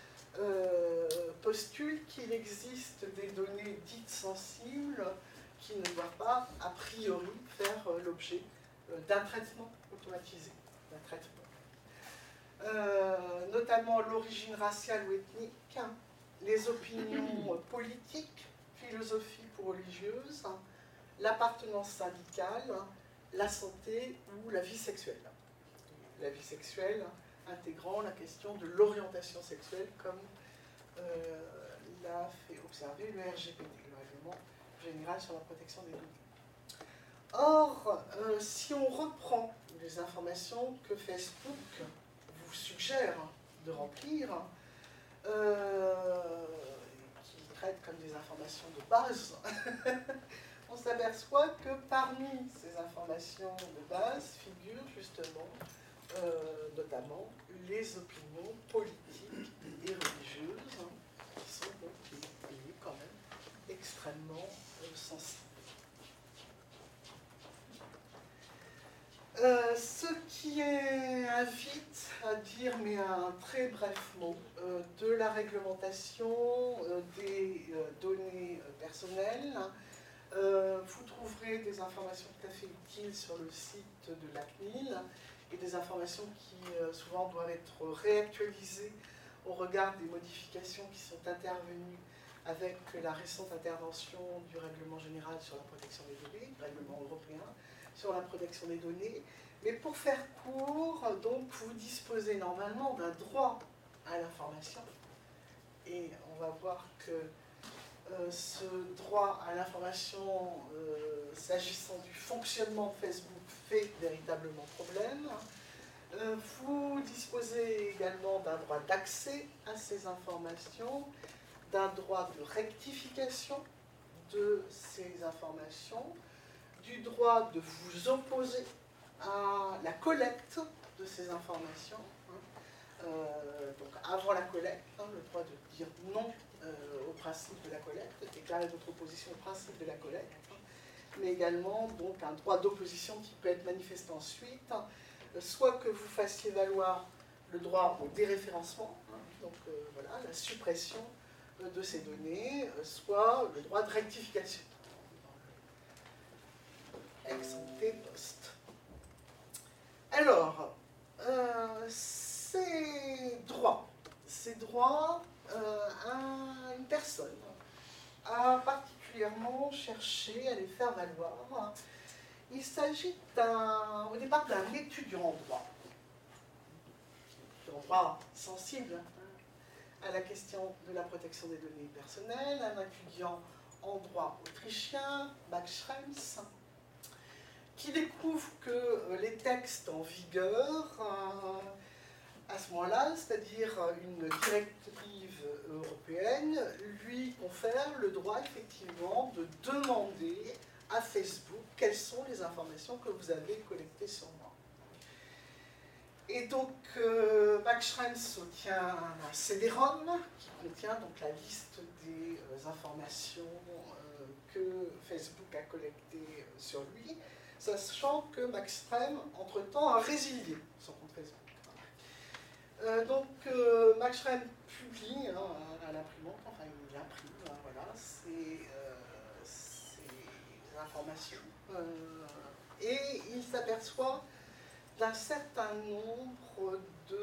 postule qu'il existe des données dites sensibles qui ne doivent pas, a priori, faire l'objet d'un traitement automatisé, notamment l'origine raciale ou ethnique, les opinions politiques, philosophiques ou religieuses, l'appartenance syndicale, la santé ou la vie sexuelle. La vie sexuelle intégrant la question de l'orientation sexuelle comme l'a fait observer le RGPD, le Règlement général sur la protection des données. Or, si on reprend les informations que Facebook vous suggère de remplir, qui traitent comme des informations de base, on s'aperçoit que parmi ces informations de base figurent justement notamment les opinions politiques et religieuses, qui sont donc des données quand même extrêmement sensibles. Ce qui invite à dire, mais un très bref mot, de la réglementation des données personnelles. Vous trouverez des informations tout à fait utiles sur le site de la CNIL et des informations qui souvent doivent être réactualisées au regard des modifications qui sont intervenues avec la récente intervention du règlement général sur la protection des données, règlement européen sur la protection des données. Mais pour faire court, donc vous disposez normalement d'un droit à l'information. Et on va voir que ce droit à l'information, s'agissant du fonctionnement de Facebook, fait véritablement problème. Vous disposez également d'un droit d'accès à ces informations d'un droit de rectification de ces informations, du droit de vous opposer à la collecte de ces informations, donc avant la collecte, le droit de dire non au principe de la collecte, déclarer votre opposition au principe de la collecte, mais également donc un droit d'opposition qui peut être manifesté ensuite, soit que vous fassiez valoir le droit au déréférencement, donc voilà, la suppression de ces données, soit le droit de rectification, ex ante post. Alors, ces droits, une personne a particulièrement cherché à les faire valoir. Il s'agit au départ d'un étudiant en droit sensible à la question de la protection des données personnelles, un étudiant en droit autrichien, Max Schrems, qui découvre que les textes en vigueur, à ce moment-là, c'est-à-dire une directive européenne, lui confère le droit effectivement de demander à Facebook quelles sont les informations que vous avez collectées sur moi. Et donc, Max Schrems obtient un CD-ROM qui contient donc la liste des informations que Facebook a collectées sur lui, sachant que Max Schrems, entre-temps, a résilié son compte Facebook. Max Schrems publie à l'imprimante, enfin il imprime voilà, ces informations, et il s'aperçoit d'un certain nombre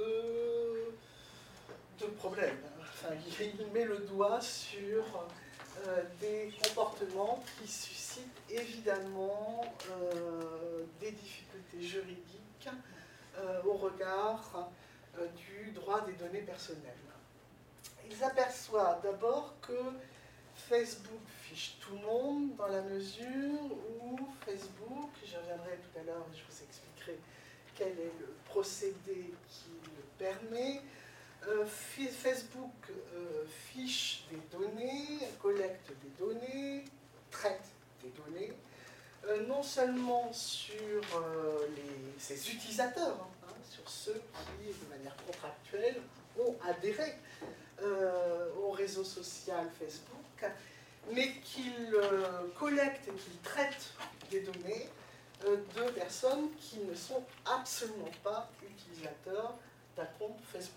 de problèmes. Enfin, il met le doigt sur des comportements qui suscitent évidemment des difficultés juridiques au regard du droit des données personnelles. Il s'aperçoit d'abord que Facebook fiche tout le monde dans la mesure où Facebook, j'y reviendrai tout à l'heure et je vous expliquerai quel est le procédé qui le permet. Facebook fiche des données, collecte des données, traite des données, non seulement sur ses utilisateurs, sur ceux qui, de manière contractuelle, ont adhéré au réseau social Facebook, mais qu'il collecte et qu'il traite des données de personnes qui ne sont absolument pas utilisateurs d'un compte Facebook.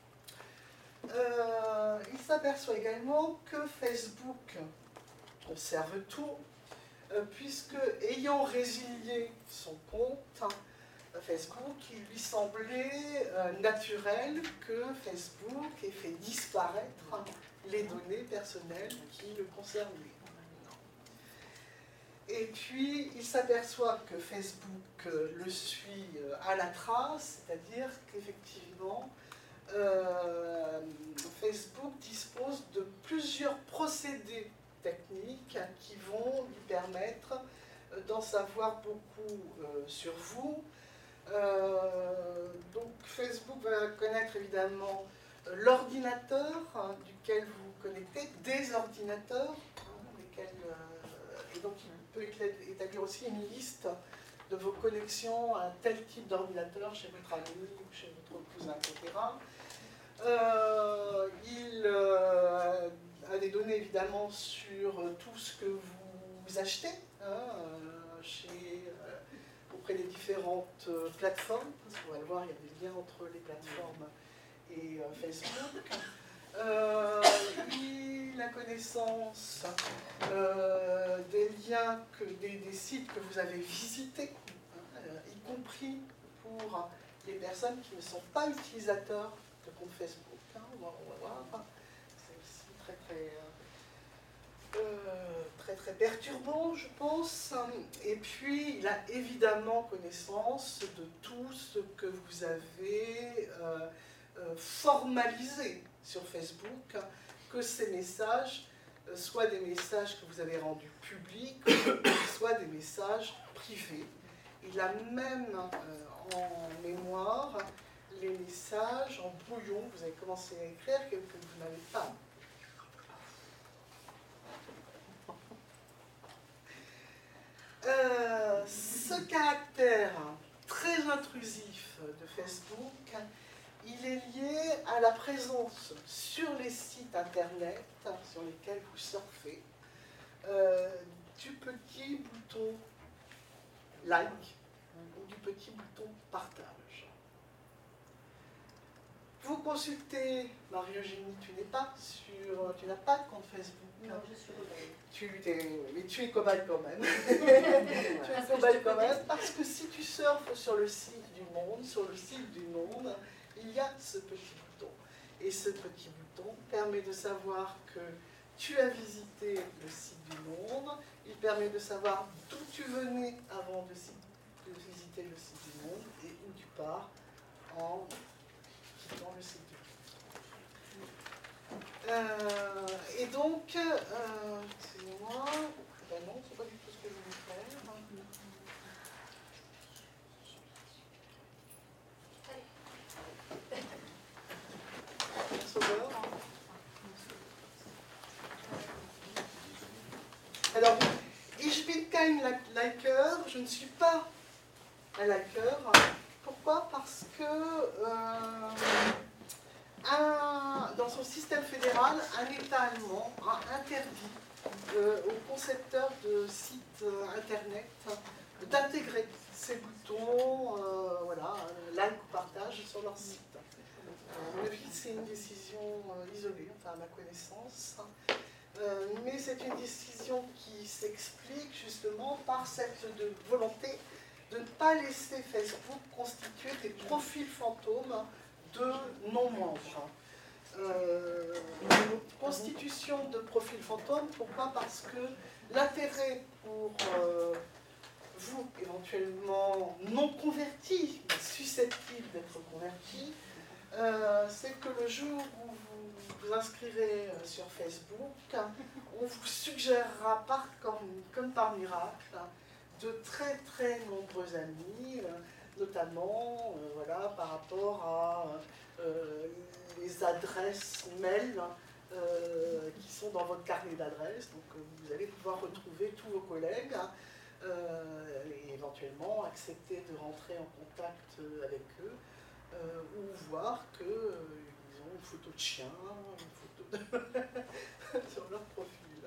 Il s'aperçoit également que Facebook observe tout, puisque, ayant résilié son compte Facebook, il lui semblait naturel que Facebook ait fait disparaître les données personnelles qui le concernaient. Et puis, il s'aperçoit que Facebook le suit à la trace, c'est-à-dire qu'effectivement, Facebook dispose de plusieurs procédés techniques qui vont lui permettre d'en savoir beaucoup sur vous. Donc, Facebook va connaître évidemment l'ordinateur duquel vous vous connectez, des ordinateurs, et donc il peut établir aussi une liste de vos connexions à un tel type d'ordinateur chez votre ami ou chez votre cousin, etc. Il a des données évidemment sur tout ce que vous achetez auprès des différentes plateformes, parce qu'on va le voir, il y a des liens entre les plateformes et Facebook. Il a connaissance des liens, des sites que vous avez visités, y compris pour les personnes qui ne sont pas utilisateurs de compte Facebook. On va voir. C'est aussi très perturbant, je pense. Et puis, il a évidemment connaissance de tout ce que vous avez formalisé sur Facebook, que ces messages soient des messages que vous avez rendus publics, soit des messages privés. Il a même en mémoire les messages en brouillon que vous avez commencé à écrire que vous n'avez pas Ce caractère très intrusif de Facebook, il est lié à la présence sur les sites internet sur lesquels vous surfez du petit bouton like ou du petit bouton partage. Vous consultez, Marie-Eugénie, tu n'as pas de compte Facebook. Non, je suis rebelle. Mais tu es cobaye quand même. Tu es cobaye quand même, parce que si tu surfes sur le site du Monde, il y a ce petit bouton. Et ce petit bouton permet de savoir que tu as visité le site du Monde, il permet de savoir d'où tu venais avant de visiter le site du Monde et où tu pars en quittant le site du Monde. Et donc, excusez-moi, ben non, c'est pas du tout ce que je voulais faire. Un sauveur. Alors, ich bin kein liker, je ne suis pas un liker. Pourquoi? Parce que dans son système fédéral, un État allemand a interdit aux concepteurs de sites internet d'intégrer ces boutons, voilà, like ou partage sur leur site. À mon avis, c'est une décision isolée, enfin à ma connaissance. Mais c'est une décision qui s'explique justement par cette volonté de ne pas laisser Facebook constituer des profils fantômes de non-membres. Constitution de profils fantômes, pourquoi? Parce que l'intérêt pour vous, éventuellement non convertis, mais susceptibles d'être convertis, c'est que le jour où vous vous inscrirez sur Facebook, on vous suggérera comme par miracle de très très nombreux amis, notamment voilà, par rapport à les adresses mail qui sont dans votre carnet d'adresses. Donc vous allez pouvoir retrouver tous vos collègues et éventuellement accepter de rentrer en contact avec eux. Ou voir qu'ils ont une photo de chien, une photo de sur leur profil.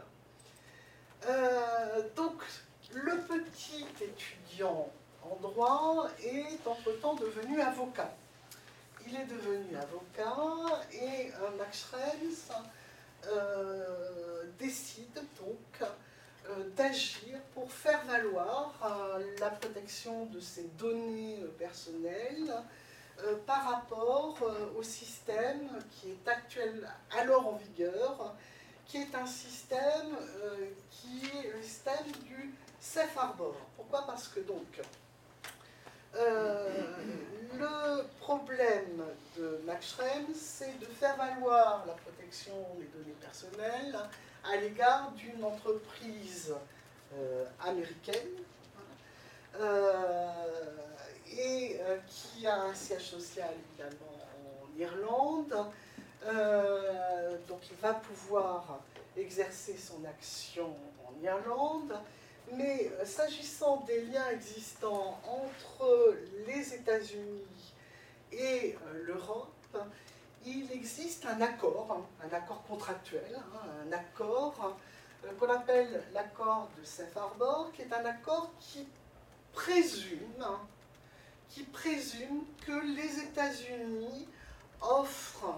Donc, le petit étudiant en droit est entre-temps devenu avocat. Il est devenu avocat et Max Schrems décide donc d'agir pour faire valoir la protection de ses données personnelles par rapport au système qui est alors en vigueur, qui est un système qui est le système du safe harbor. Pourquoi? Parce que donc, le problème de Max Schrems, c'est de faire valoir la protection des données personnelles à l'égard d'une entreprise américaine, et qui a un siège social évidemment en Irlande. Donc il va pouvoir exercer son action en Irlande, mais s'agissant des liens existants entre les États-Unis et l'Europe, il existe un accord contractuel, un accord qu'on appelle l'accord de Safe Harbor, qui est un accord qui présume que les États-Unis offrent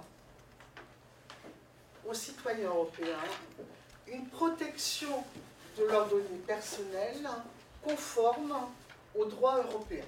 aux citoyens européens une protection de leurs données personnelles conforme aux droits européens.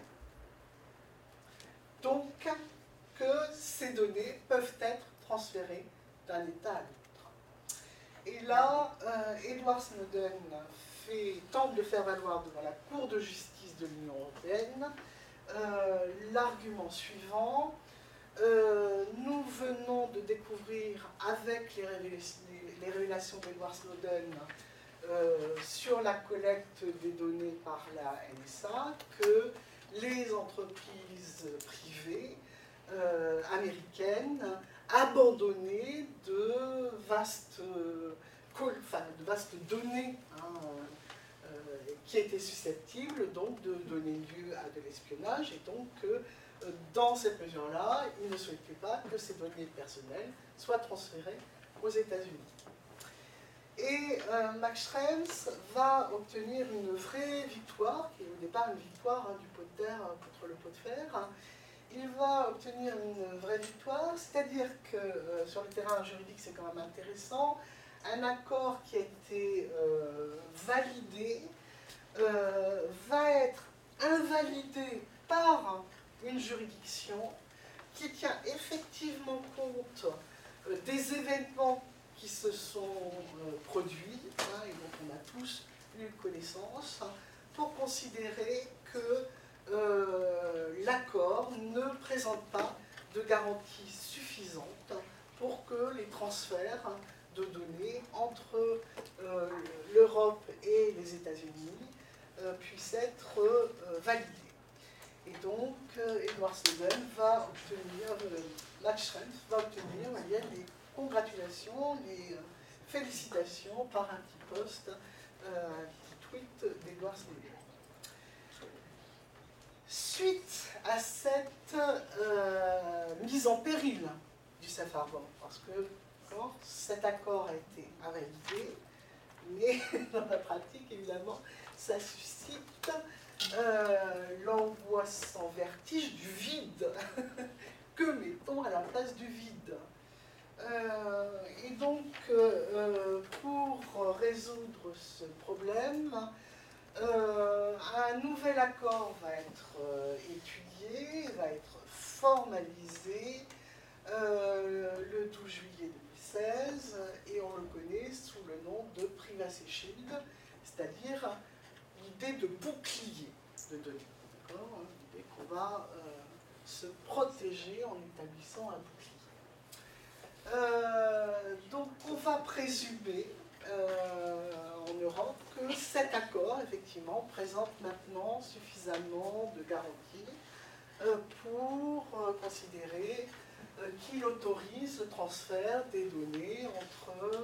Donc, que ces données peuvent être transférées d'un État à l'autre. Et là, Edward Snowden tente de faire valoir devant la Cour de justice de l'Union européenne l'argument suivant: nous venons de découvrir avec les révélations d'Edward Snowden sur la collecte des données par la NSA que les entreprises privées américaines abandonnaient de vastes données qui était susceptible donc de donner lieu à de l'espionnage, et donc dans cette mesure-là, il ne souhaitait pas que ces données personnelles soient transférées aux États-Unis. Et Max Schrems va obtenir une vraie victoire, qui est au départ une victoire du pot de terre contre le pot de fer. Il va obtenir une vraie victoire, c'est-à-dire que sur le terrain juridique, c'est quand même intéressant, un accord qui a été validé va être invalidé par une juridiction qui tient effectivement compte des événements qui se sont produits, et dont on a tous eu connaissance, pour considérer que l'accord ne présente pas de garantie suffisante pour que les transferts de données entre l'Europe et les États-Unis puissent être validés. Et donc, Edward Snowden va obtenir, Max Schrems va obtenir les congratulations, les félicitations par un petit post, un petit tweet d'Edward Snowden. Suite à cette mise en péril du Safe Harbor, parce que cet accord a été invalidé, mais dans la pratique, évidemment, ça suscite l'angoissant vertige du vide. Que mettons à la place du vide? Et donc, pour résoudre ce problème, un nouvel accord va être étudié, va être formalisé le 12 juillet 2016, et on le connaît sous le nom de Privacy Shield, c'est-à-dire l'idée de bouclier de données. L'idée qu'on va se protéger en établissant un bouclier. Donc on va présumer en Europe que cet accord, effectivement, présente maintenant suffisamment de garanties pour considérer qu'il autorise le transfert des données entre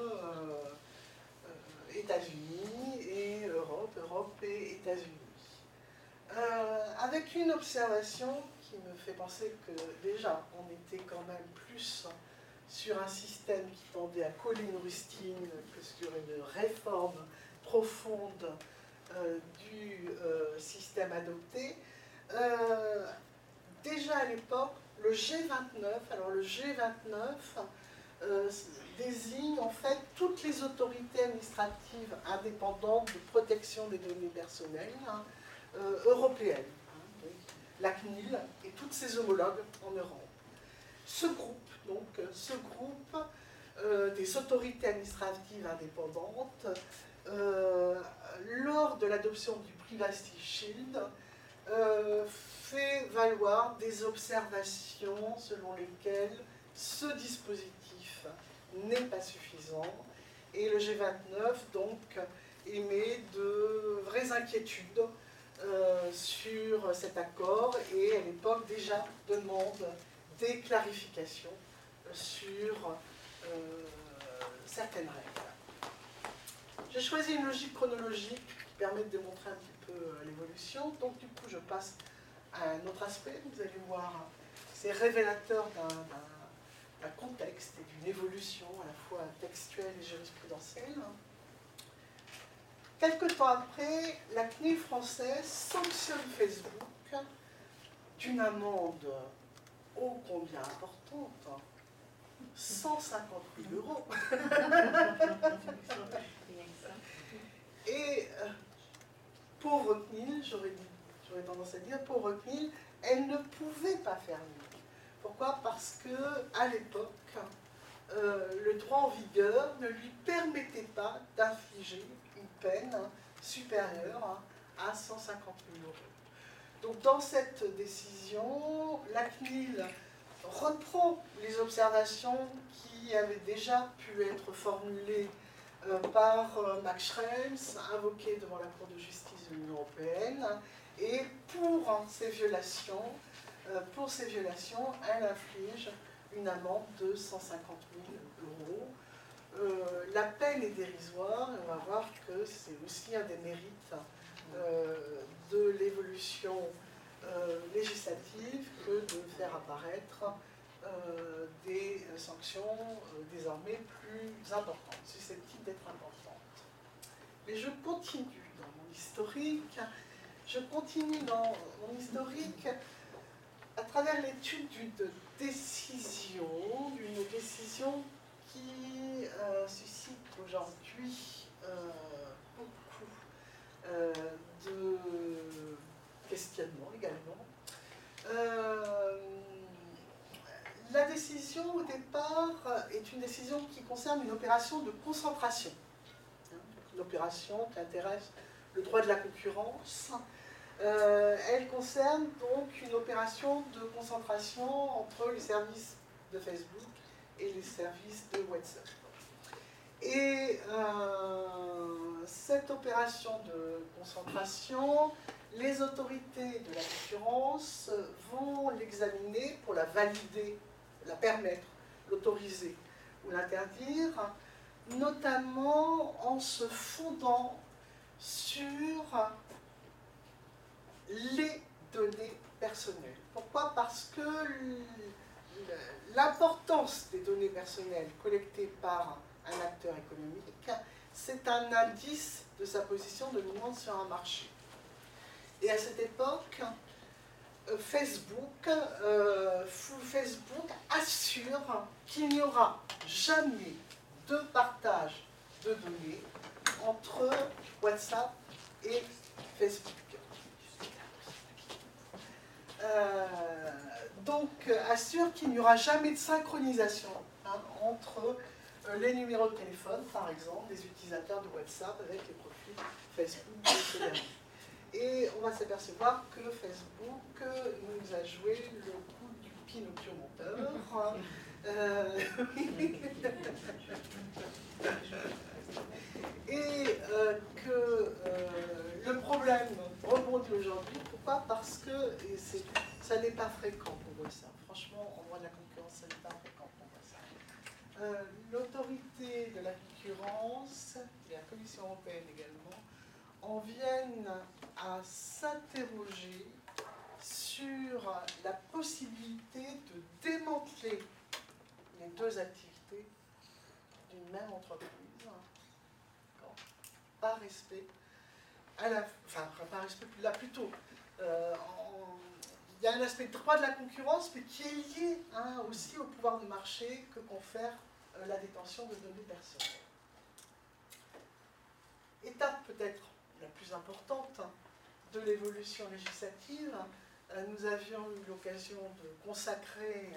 États-Unis et Europe, Europe et États-Unis. Avec une observation qui me fait penser que déjà on était quand même plus sur un système qui tendait à coller une rustine que sur une réforme profonde du système adopté. Déjà à l'époque, le G29, alors le G29 désigne en fait toutes les autorités administratives indépendantes de protection des données personnelles européennes, la CNIL et toutes ses homologues en Europe. Ce groupe des autorités administratives indépendantes, lors de l'adoption du Privacy Shield, fait valoir des observations selon lesquelles ce dispositif n'est pas suffisant, et le G29 donc émet de vraies inquiétudes sur cet accord, et à l'époque déjà demande des clarifications sur certaines règles. J'ai choisi une logique chronologique qui permet de démontrer un petit peu l'évolution, donc du coup je passe à un autre aspect. Vous allez voir, c'est révélateur d'un contexte et d'une évolution à la fois textuelle et jurisprudentielle. Quelque temps après, la CNIL française sanctionne Facebook d'une amende ô combien importante, 150 000 €. Et pauvre CNIL, j'aurais tendance à dire, pauvre CNIL, elle ne pouvait pas faire mieux. Pourquoi? Parce qu'à l'époque, le droit en vigueur ne lui permettait pas d'infliger une peine supérieure à 150 000 €. Donc dans cette décision, la CNIL reprend les observations qui avaient déjà pu être formulées par Max Schrems, invoquées devant la Cour de justice de l'Union européenne, et pour ces violations, elle inflige une amende de 150 000 €. la peine est dérisoire, et on va voir que c'est aussi un des mérites de l'évolution législative que de faire apparaître des sanctions désormais plus importantes, susceptibles d'être importantes. Mais je continue dans mon historique. Je continue dans mon historique à travers l'étude d'une décision qui suscite aujourd'hui beaucoup de questionnements également. La décision au départ est une décision qui concerne une opération de concentration. Une opération qui intéresse le droit de la concurrence. Elle concerne donc une opération de concentration entre les services de Facebook et les services de WhatsApp. Et cette opération de concentration, les autorités de la concurrence vont l'examiner pour la valider, la permettre, l'autoriser ou l'interdire, notamment en se fondant sur les données personnelles. Pourquoi? Parce que l'importance des données personnelles collectées par un acteur économique, c'est un indice de sa position dominante sur un marché. Et à cette époque, Facebook assure qu'il n'y aura jamais de partage de données entre WhatsApp et Facebook. Donc, assure qu'il n'y aura jamais de synchronisation entre les numéros de téléphone, par exemple, des utilisateurs de WhatsApp avec les profils Facebook, etc. Et on va s'apercevoir que Facebook nous a joué le coup du Pinocchio menteur. Et que le problème rebondit aujourd'hui. Pourquoi? Parce que ça n'est pas fréquent pour WhatsApp. Franchement, en droit de la concurrence, ça n'est pas fréquent pour WhatsApp. L'autorité de la concurrence et la Commission européenne également en viennent à s'interroger sur la possibilité de démanteler les deux activités d'une même entreprise, par respect, par respect, là plutôt, il y a un aspect de droit de la concurrence, mais qui est lié aussi au pouvoir de marché que confère la détention de données personnelles. Étape peut-être la plus importante de l'évolution législative, nous avions eu l'occasion de consacrer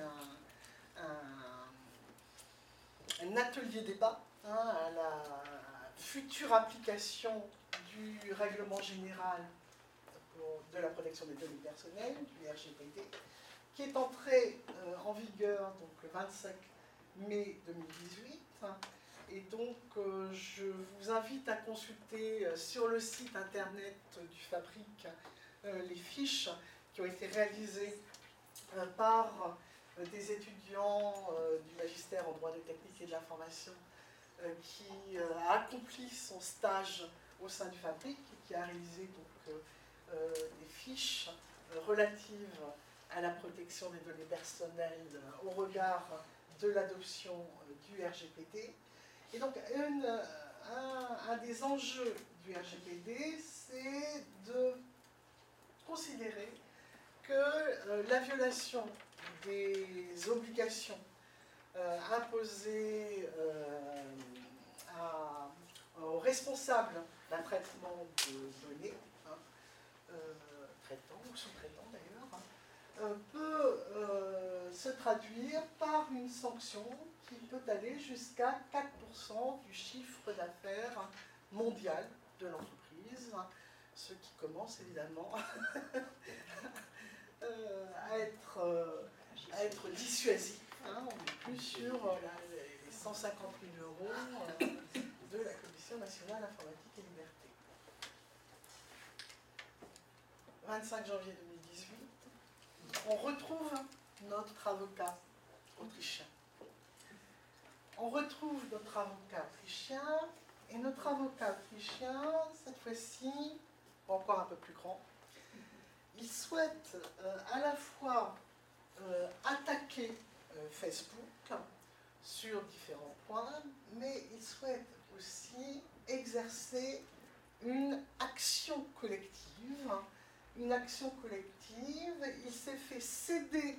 un atelier débat à la future application du règlement général de la protection des données personnelles, du RGPD, qui est entré en vigueur donc, le 25 mai 2018. Et donc, je vous invite à consulter sur le site internet du Fabric les fiches qui ont été réalisées par des étudiants du magistère en droit des techniques et de l'information qui a accompli son stage au sein du Fabric et qui a réalisé donc, des fiches relatives à la protection des données personnelles au regard de l'adoption du RGPD. Et donc, un des enjeux du RGPD, c'est de considérer que la violation des obligations imposées aux responsables d'un traitement de données, traitant ou sous-traitant d'ailleurs, peut se traduire par une sanction qui peut aller jusqu'à 4% du chiffre d'affaires mondial de l'entreprise, ce qui commence évidemment à être dissuasif. On n'est plus sur les 150 000 € de la Commission nationale informatique et liberté. 25 janvier 2018, on retrouve notre avocat autrichien. on retrouve notre avocat autrichien, et notre avocat autrichien, cette fois-ci, encore un peu plus grand, il souhaite à la fois attaquer Facebook sur différents points, mais il souhaite aussi exercer une action collective. Une action collective, il s'est fait céder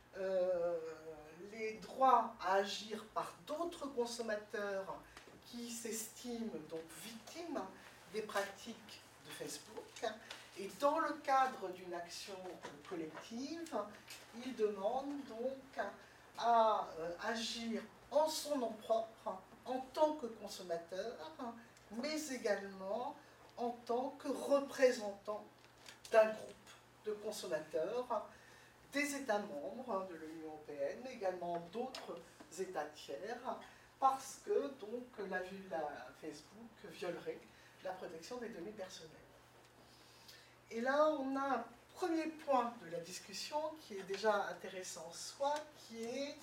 les droits à agir par d'autres consommateurs qui s'estiment donc victimes des pratiques de Facebook. Et dans le cadre d'une action collective, il demande donc à agir en son nom propre, en tant que consommateur, mais également en tant que représentant d'un groupe de consommateurs des États membres de l'Union européenne, mais également d'autres États tiers, parce que donc la Facebook violerait la protection des données personnelles. Et là, on a un premier point de la discussion qui est déjà intéressant en soi, qui est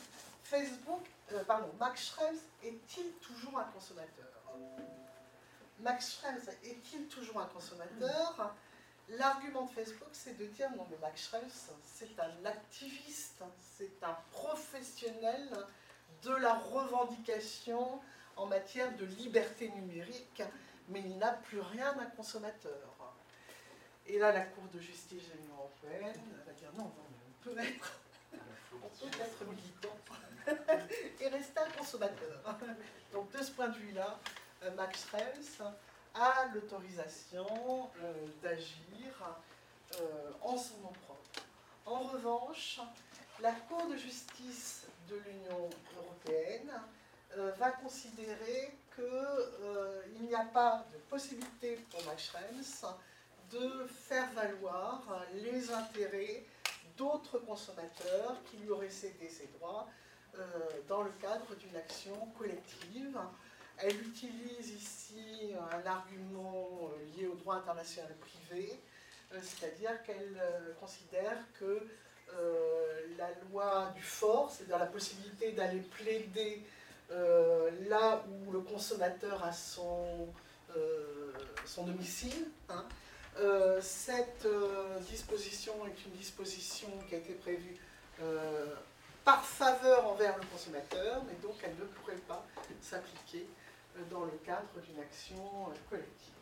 Max Schrems est-il toujours un consommateur? Max Schrems est-il toujours un consommateur? L'argument de Facebook, c'est de dire non, mais Max Schrems, c'est un activiste, c'est un professionnel de la revendication en matière de liberté numérique, mais il n'a plus rien d'un consommateur. Et là, la Cour de justice de l'Union européenne va dire non, on peut être militant et rester un consommateur. Donc de ce point de vue-là, Max Schrems a l'autorisation d'agir en son nom propre. En revanche, la Cour de justice de l'Union européenne va considérer qu'il n'y a pas de possibilité pour Max Schrems de faire valoir les intérêts d'autres consommateurs qui lui auraient cédé ses droits dans le cadre d'une action collective. Elle utilise ici un argument lié au droit international privé, c'est-à-dire qu'elle considère que la loi du fort, c'est-à-dire la possibilité d'aller plaider là où le consommateur a son domicile, cette disposition est une disposition qui a été prévue par faveur envers le consommateur, mais donc elle ne pourrait pas s'appliquer dans le cadre d'une action collective.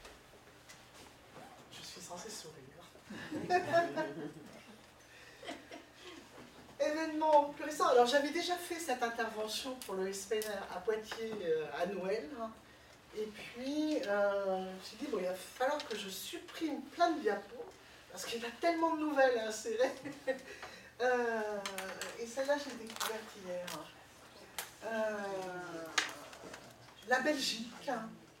Je suis censée sourire. Événement plus récent. Alors j'avais déjà fait cette intervention pour le SPN à Poitiers à Noël. Et puis, je me suis dit, bon, il va falloir que je supprime plein de diapos, parce qu'il y a tellement de nouvelles à insérer. Et celle-là, je l'ai découverte hier. La Belgique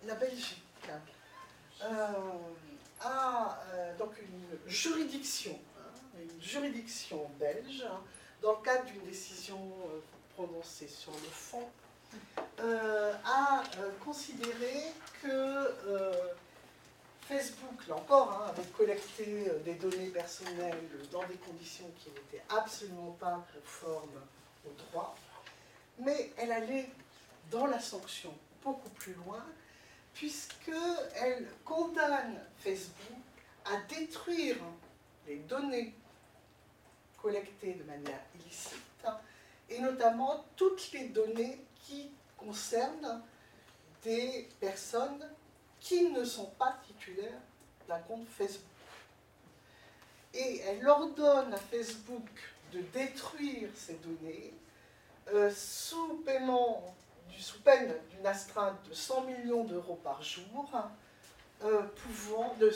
a donc une juridiction belge, dans le cadre d'une décision prononcée sur le fond, a considéré que Facebook, là encore, avait collecté des données personnelles dans des conditions qui n'étaient absolument pas conformes au droit, mais elle allait dans la sanction beaucoup plus loin, puisqu'elle condamne Facebook à détruire les données collectées de manière illicite, et notamment toutes les données qui concernent des personnes qui ne sont pas titulaires d'un compte Facebook. Et elle ordonne à Facebook de détruire ces données sous peine d'une astreinte de 100 millions d'euros par jour, de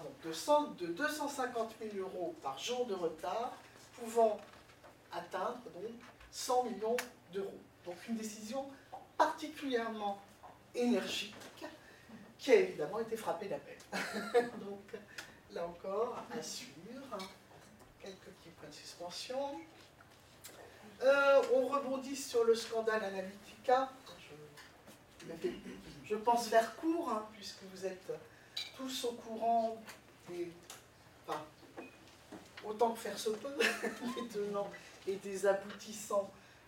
250 000 euros par jour de retard, pouvant atteindre donc 100 millions d'euros. Donc une décision particulièrement énergique qui a évidemment été frappée d'appel. Donc là encore, à suivre. Quelques petits points de suspension. On rebondit sur le scandale Analytica. Je pense faire court, puisque vous êtes tous au courant des... Enfin, autant que faire se peut, des tenants et des aboutissants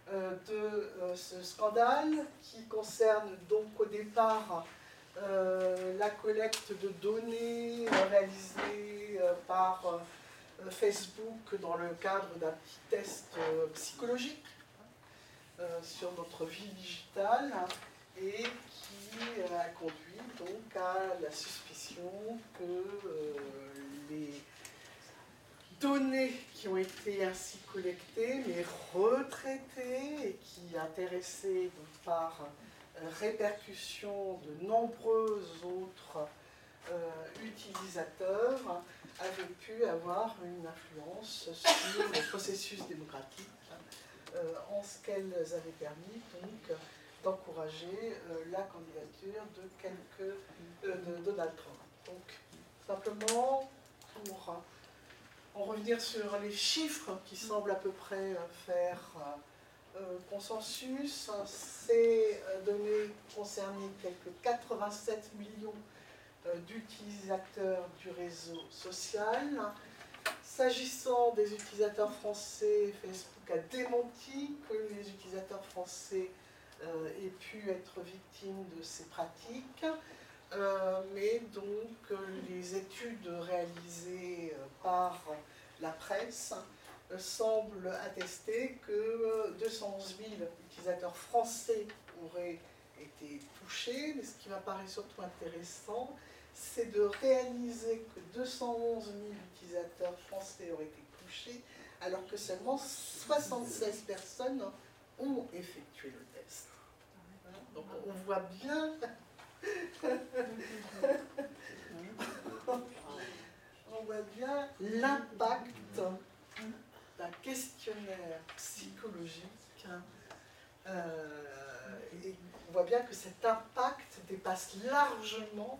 de ce scandale qui concerne donc au départ la collecte de données réalisée par Facebook dans le cadre d'un petit test psychologique sur notre vie digitale et qui a conduit donc à la suspicion que les données qui ont été ainsi collectées mais retraitées et qui intéressaient donc, par répercussion de nombreux autres utilisateurs avaient pu avoir une influence sur le processus démocratique en ce qu'elles avaient permis donc d'encourager la candidature de Donald Trump. Donc simplement pour en revenir sur les chiffres qui semblent à peu près faire consensus, ces données concernaient quelques 87 millions d'utilisateurs du réseau social. S'agissant des utilisateurs français, Facebook a démenti que les utilisateurs français aient pu être victimes de ces pratiques, mais donc les études réalisées par la presse semblent attester que 211 000 utilisateurs français auraient été touchés, mais ce qui m'apparaît surtout intéressant, c'est de réaliser que 211 000 utilisateurs français auraient été touchés, alors que seulement 76 personnes ont effectué le test. Donc on voit bien, l'impact d'un questionnaire psychologique. Et on voit bien que cet impact dépasse largement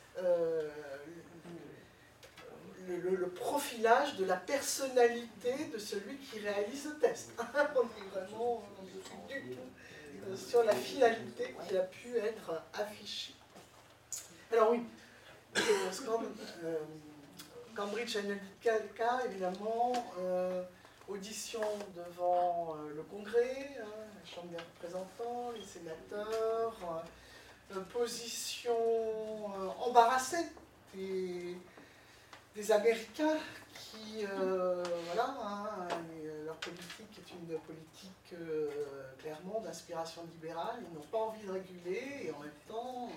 le profilage de la personnalité de celui qui réalise le test. On est vraiment du tout sur la finalité qui a pu être affichée. Alors oui, Cambridge Analytica, évidemment, audition devant le Congrès, la Chambre des représentants, les sénateurs, position embarrassée des Américains qui, leur politique est une politique clairement d'inspiration libérale, ils n'ont pas envie de réguler et en même temps,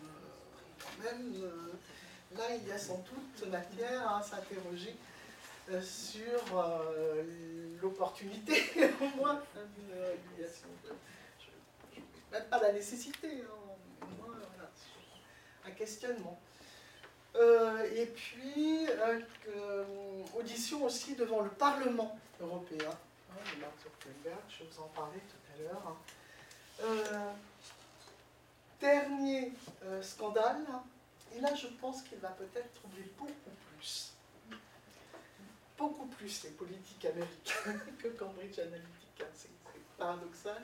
là il y a sans doute matière à s'interroger sur l'opportunité au moins d'une régulation. Même pas la nécessité, au moins un questionnement. Et puis, audition aussi devant le Parlement européen, de Mark Zuckerberg, je vous en parlais tout à l'heure. Dernier scandale, et là je pense qu'il va peut-être troubler beaucoup plus les politiques américaines que Cambridge Analytica, c'est paradoxal.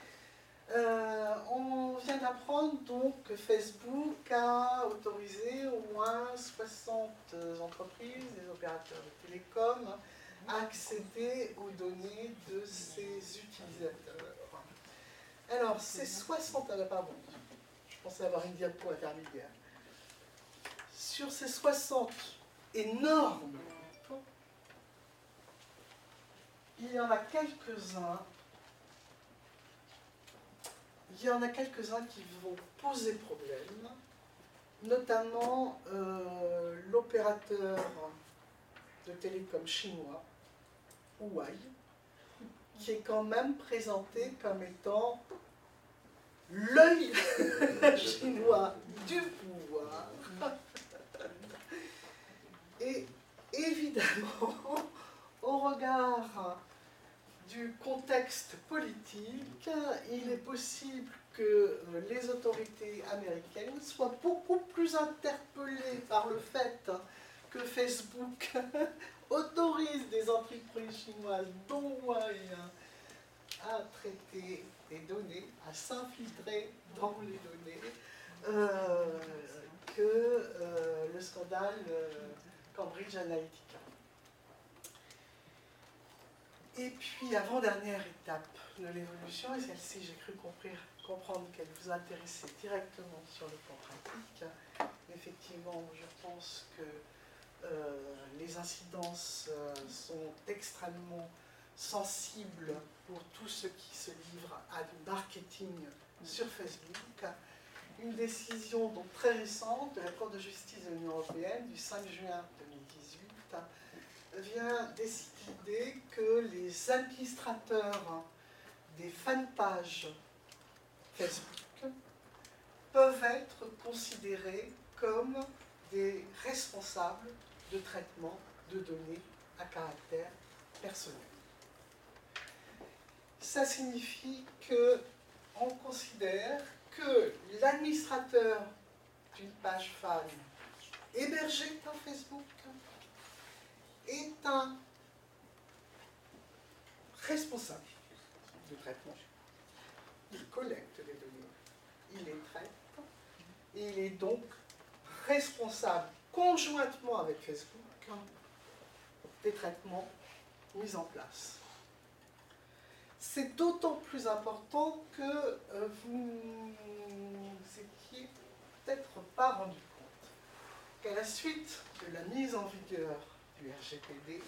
On vient d'apprendre donc que Facebook a autorisé au moins 60 entreprises, des opérateurs de télécom, à accéder aux données de ses utilisateurs. Alors, ces 60... pardon, je pensais avoir une diapo intermédiaire. Sur ces 60 énormes groupes, il y en a quelques-uns qui vont poser problème, notamment l'opérateur de télécom chinois, Huawei, qui est quand même présenté comme étant l'œil chinois du pouvoir. Et évidemment, au regard du contexte politique, il est possible que les autorités américaines soient beaucoup plus interpellées par le fait que Facebook autorise des entreprises chinoises, dont Huawei, à traiter des données, à s'infiltrer dans les données, que le scandale Cambridge Analytica. Et puis, avant-dernière étape de l'évolution, et celle-ci, j'ai cru comprendre qu'elle vous intéressait directement sur le plan pratique. Effectivement, je pense que les incidences sont extrêmement sensibles pour tous ceux qui se livrent à du marketing sur Facebook. Une décision donc très récente de la Cour de justice de l'Union européenne du 5 juin 2018 vient décider que les administrateurs des fanpages Facebook peuvent être considérés comme des responsables de traitement de données à caractère personnel. Ça signifie qu'on considère que l'administrateur d'une page fan hébergée dans Facebook est un responsable de traitement. Il collecte les données, il les traite, et il est donc responsable, conjointement avec Facebook, des traitements mis en place. C'est d'autant plus important que vous n'étiez peut-être pas rendu compte qu'à la suite de la mise en vigueur du RGPD,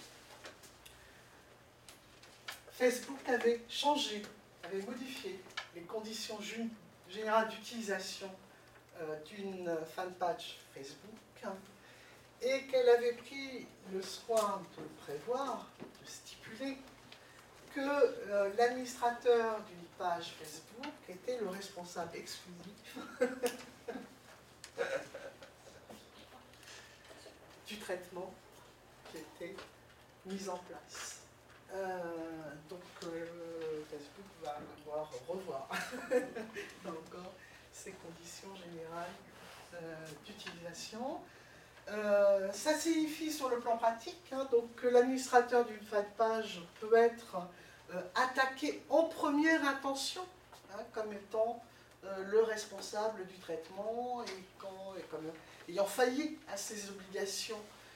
Facebook avait changé, avait modifié les conditions générales d'utilisation d'une fanpage Facebook et qu'elle avait pris le soin de prévoir, de stipuler que l'administrateur d'une page Facebook était le responsable exclusif du traitement qui était mis en place. Donc Facebook va devoir revoir encore ses conditions générales d'utilisation. Ça signifie sur le plan pratique donc, que l'administrateur d'une fanpage peut être attaqué en première intention comme étant le responsable du traitement et comme ayant failli à ses obligations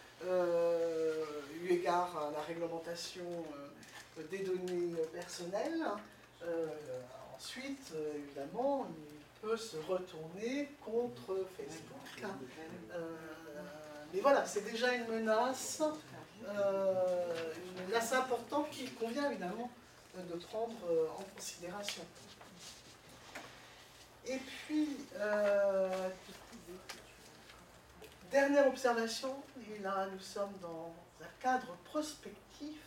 eu égard à la réglementation des données personnelles. Ensuite, évidemment, il peut se retourner contre Facebook. Mais voilà, c'est déjà une menace importante qu'il convient évidemment de prendre en considération. Et puis, dernière observation, et là nous sommes dans un cadre prospectif.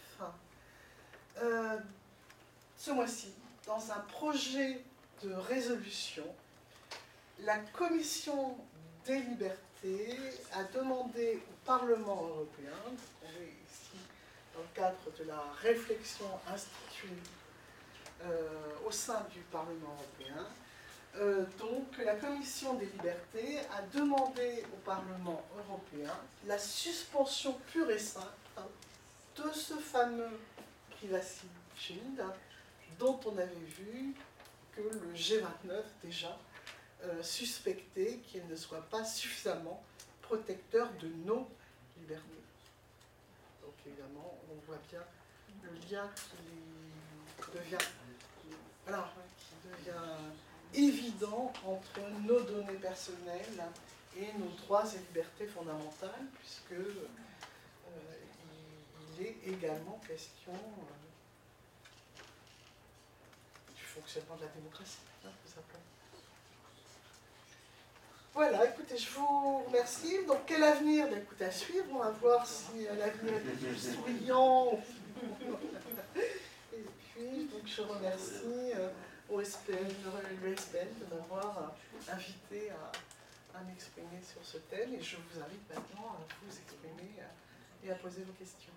Ce mois-ci, dans un projet de résolution, la Commission des libertés a demandé au Parlement européen, on est ici dans le cadre de la réflexion instituée au sein du Parlement européen, donc la Commission des libertés a demandé au Parlement européen la suspension pure et simple de ce fameux Privacy Shield dont on avait vu que le G29 déjà suspectait qu'il ne soit pas suffisamment protecteur de nos libertés. Donc évidemment, on voit bien le lien qui devient évident entre nos données personnelles et nos droits et libertés fondamentales, puisque il est également question du fonctionnement de la démocratie, tout simplement. Voilà, écoutez, je vous remercie. Donc, quel avenir? Écoutez, à suivre, on va voir si l'avenir est plus souriant. Et puis, donc, je remercie l'ESPN de m'avoir invité à m'exprimer sur ce thème, et je vous invite maintenant à vous exprimer et à poser vos questions.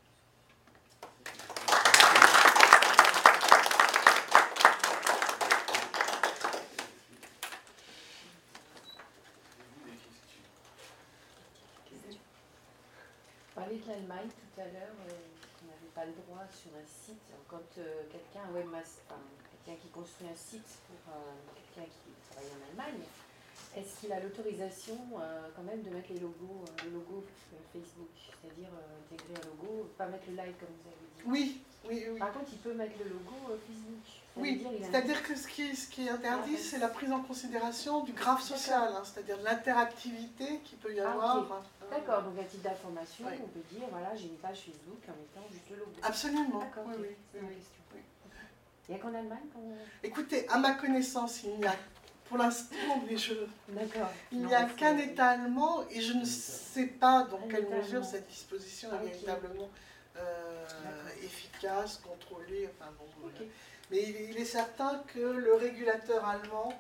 On parlait de l'Allemagne tout à l'heure, qu'on n'avait pas le droit sur un site. Quand quelqu'un qui construit un site pour quelqu'un qui travaille en Allemagne, est-ce qu'il a l'autorisation quand même de mettre le logo Facebook, c'est-à-dire intégrer un logo pas mettre le like comme vous avez dit. Oui, oui, oui. Par contre, il peut mettre le logo Facebook. Oui, c'est-à-dire que ce qui est interdit, c'est la prise en considération du graphe social, hein, c'est-à-dire de l'interactivité qu'il peut y avoir. Okay. D'accord, donc à titre d'information, on peut dire, voilà, j'ai une page Facebook en mettant juste le logo. Absolument, d'accord, oui, okay. oui. Oui. Il n'y a qu'en Allemagne qu'on... Écoutez, à ma connaissance, il n'y a, pour l'instant, mais il n'y a qu'un État allemand et je ne sais pas dans quelle mesure cette disposition est véritablement efficace, contrôlée, enfin bon. Okay. Mais il est certain que le régulateur allemand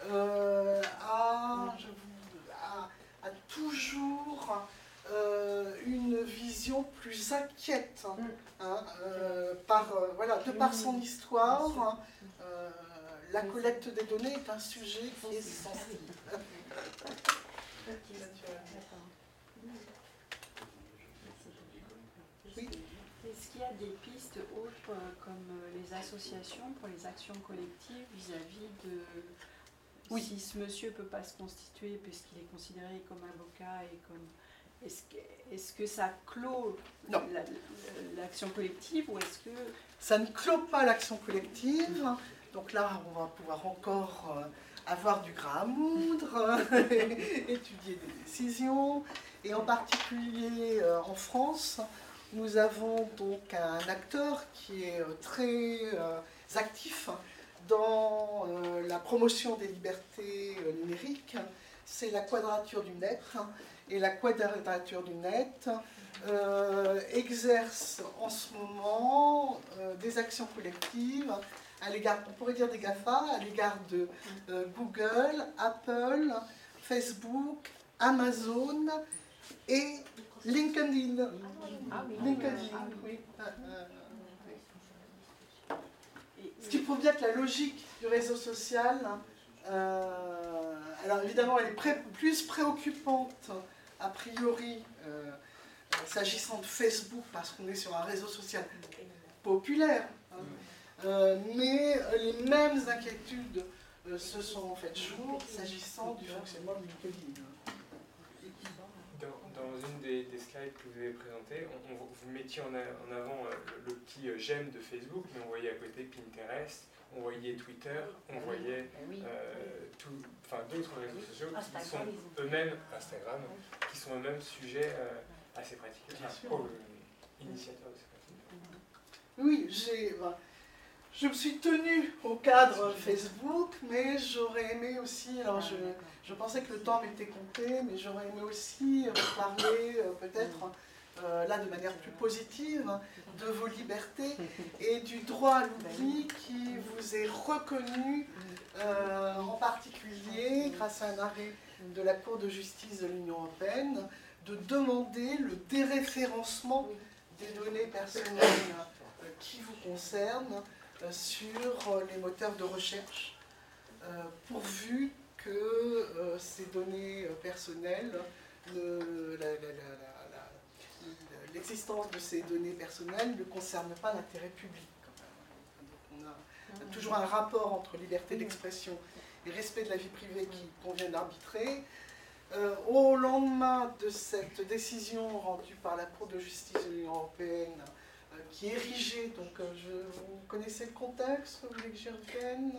a toujours une vision plus inquiète, de par son histoire. La collecte des données est un sujet qui est sensible. Oui. Est-ce qu'il y a des pistes autres comme les associations pour les actions collectives vis-à-vis de si ce monsieur ne peut pas se constituer puisqu'il est considéré comme avocat et comme... Est-ce que ça clôt l'action collective ou est-ce que... Ça ne clôt pas l'action collective. Donc là, on va pouvoir encore avoir du grain à moudre, étudier des décisions. Et en particulier en France, nous avons donc un acteur qui est très actif dans la promotion des libertés numériques. C'est la Quadrature du Net. Et la Quadrature du Net exerce en ce moment des actions collectives à l'égard, on pourrait dire des GAFA, à l'égard de Google, Apple, Facebook, Amazon et LinkedIn. LinkedIn, oui. Ce qui prouve bien que la logique du réseau social, alors évidemment, elle est plus préoccupante a priori s'agissant de Facebook parce qu'on est sur un réseau social populaire. Mais les mêmes inquiétudes se sont faites jour s'agissant du fonctionnement de LinkedIn. Dans une des slides que vous avez présentées, vous mettiez en avant le petit j'aime de Facebook, mais on voyait à côté Pinterest, on voyait Twitter, on voyait d'autres réseaux sociaux qui sont eux-mêmes, Instagram, qui sont eux-mêmes sujets à ces pratiques, initiateurs de ces pratiques. Oui, je me suis tenue au cadre Facebook, mais j'aurais aimé aussi, alors je pensais que le temps m'était compté, mais j'aurais aimé aussi parler peut-être, là de manière plus positive, de vos libertés et du droit à l'oubli qui vous est reconnu, en particulier grâce à un arrêt de la Cour de justice de l'Union européenne, de demander le déréférencement des données personnelles qui vous concernent sur les moteurs de recherche, pourvu que ces données personnelles, l'existence de ces données personnelles ne concerne pas l'intérêt public. Donc on a toujours un rapport entre liberté d'expression et respect de la vie privée qui convient d'arbitrer. Au lendemain de cette décision rendue par la Cour de justice de l'Union européenne, qui est érigée, donc vous connaissez le contexte, vous voulez que j'y revienne?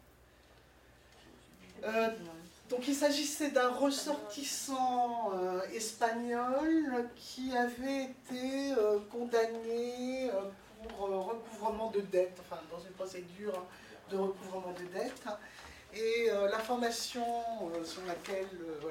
Donc il s'agissait d'un ressortissant espagnol qui avait été condamné pour recouvrement de dettes, enfin dans une procédure de recouvrement de dettes. Et l'information sur laquelle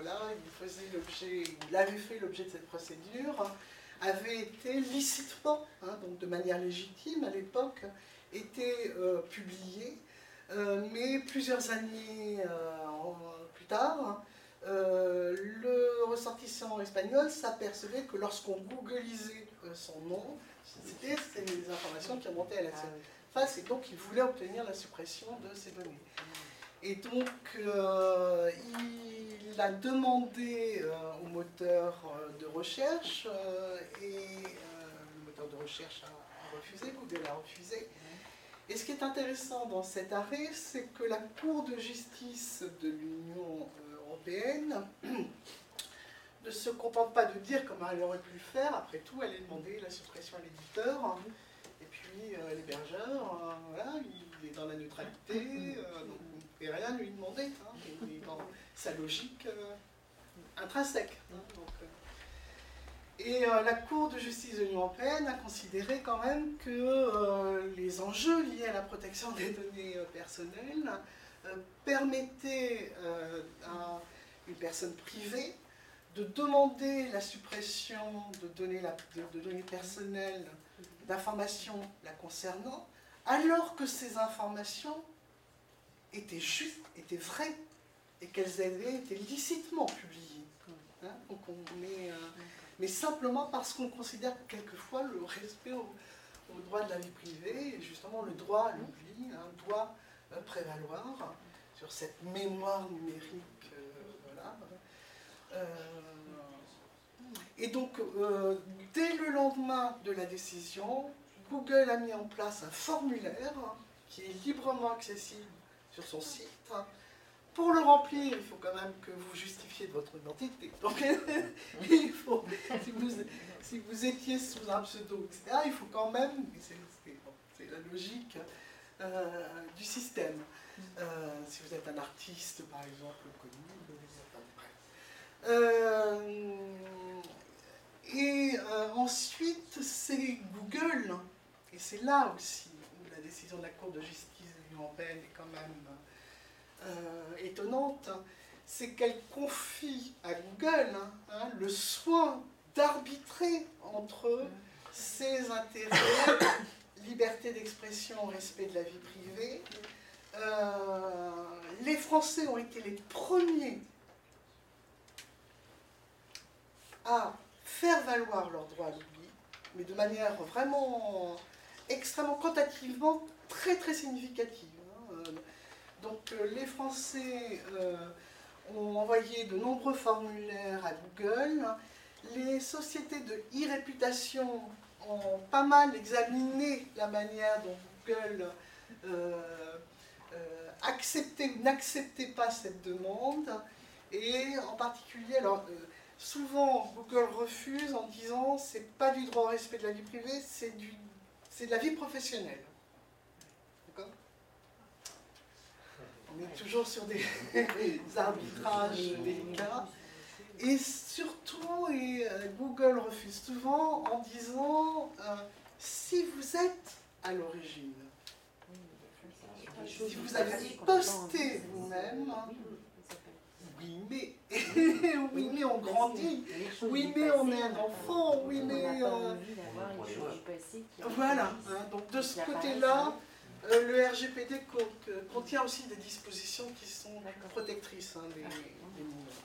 il avait fait l'objet de cette procédure avait été licitement, donc de manière légitime à l'époque, été publiée, mais plusieurs années plus tard, le ressortissant espagnol s'apercevait que lorsqu'on googlisait son nom, c'était des informations qui remontaient à la surface, et donc il voulait obtenir la suppression de ces données. Et donc, il a demandé au moteur de recherche, et le moteur de recherche a refusé, Google a refusé. Et ce qui est intéressant dans cet arrêt, c'est que la Cour de justice de l'Union européenne ne se contente pas de dire comment elle aurait pu le faire, après tout, elle a demandé la suppression à l'éditeur, et puis l'hébergeur, voilà, il est dans la neutralité, donc vous ne pouvez rien lui demander, hein, il est dans sa logique intrinsèque. Hein, donc, et la Cour de justice de l'Union européenne a considéré quand même que les enjeux liés à la protection des données personnelles permettaient à une personne privée de demander la suppression de données personnelles, d'informations la concernant, alors que ces informations étaient justes, étaient vraies, et qu'elles avaient été licitement publiées. Hein, donc mais simplement parce qu'on considère quelquefois le respect au droit de la vie privée, et justement le droit à l'oubli, doit prévaloir sur cette mémoire numérique. Voilà. Et donc, dès le lendemain de la décision, Google a mis en place un formulaire qui est librement accessible sur son site. Pour le remplir, il faut quand même que vous justifiez de votre identité. Donc, il faut, si vous étiez sous un pseudo, etc., il faut quand même, c'est la logique du système. Si vous êtes un artiste, par exemple, connu, ensuite, c'est Google, et c'est là aussi où la décision de la Cour de justice de l'Union européenne est quand même étonnante, c'est qu'elle confie à Google le soin d'arbitrer entre ses intérêts, liberté d'expression, respect de la vie privée. Les Français ont été les premiers à faire valoir leur droit à l'oubli, mais de manière vraiment extrêmement quantitativement très très significative. Donc les Français ont envoyé de nombreux formulaires à Google. Les sociétés de e-réputation ont pas mal examiné la manière dont Google acceptait ou n'acceptait pas cette demande. Et en particulier, alors, souvent Google refuse en disant c'est pas du droit au respect de la vie privée, c'est de la vie professionnelle. D'accord ? On est toujours sur des arbitrages délicats. Et surtout, Google refuse souvent en disant si vous êtes à l'origine, si vous avez posté vous-même, oui mais on grandit, oui mais on est un enfant, oui mais voilà. Donc de ce côté-là, le RGPD contient aussi des dispositions qui sont protectrices des mineurs.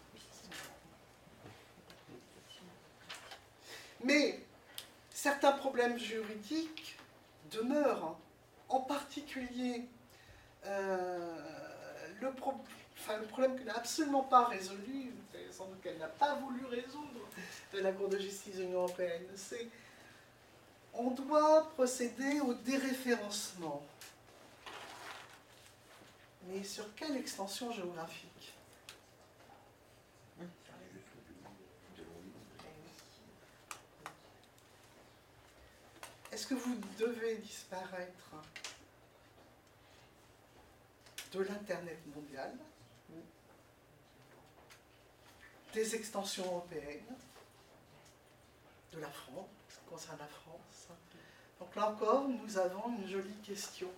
Mais certains problèmes juridiques demeurent, en particulier le problème qu'elle n'a absolument pas résolu, sans doute qu'elle n'a pas voulu résoudre de la Cour de justice de l'Union européenne, c'est on doit procéder au déréférencement. Mais sur quelle extension géographique ? Est-ce que vous devez disparaître de l'Internet mondial, des extensions européennes, de la France, ça concerne la France. Donc là encore, nous avons une jolie question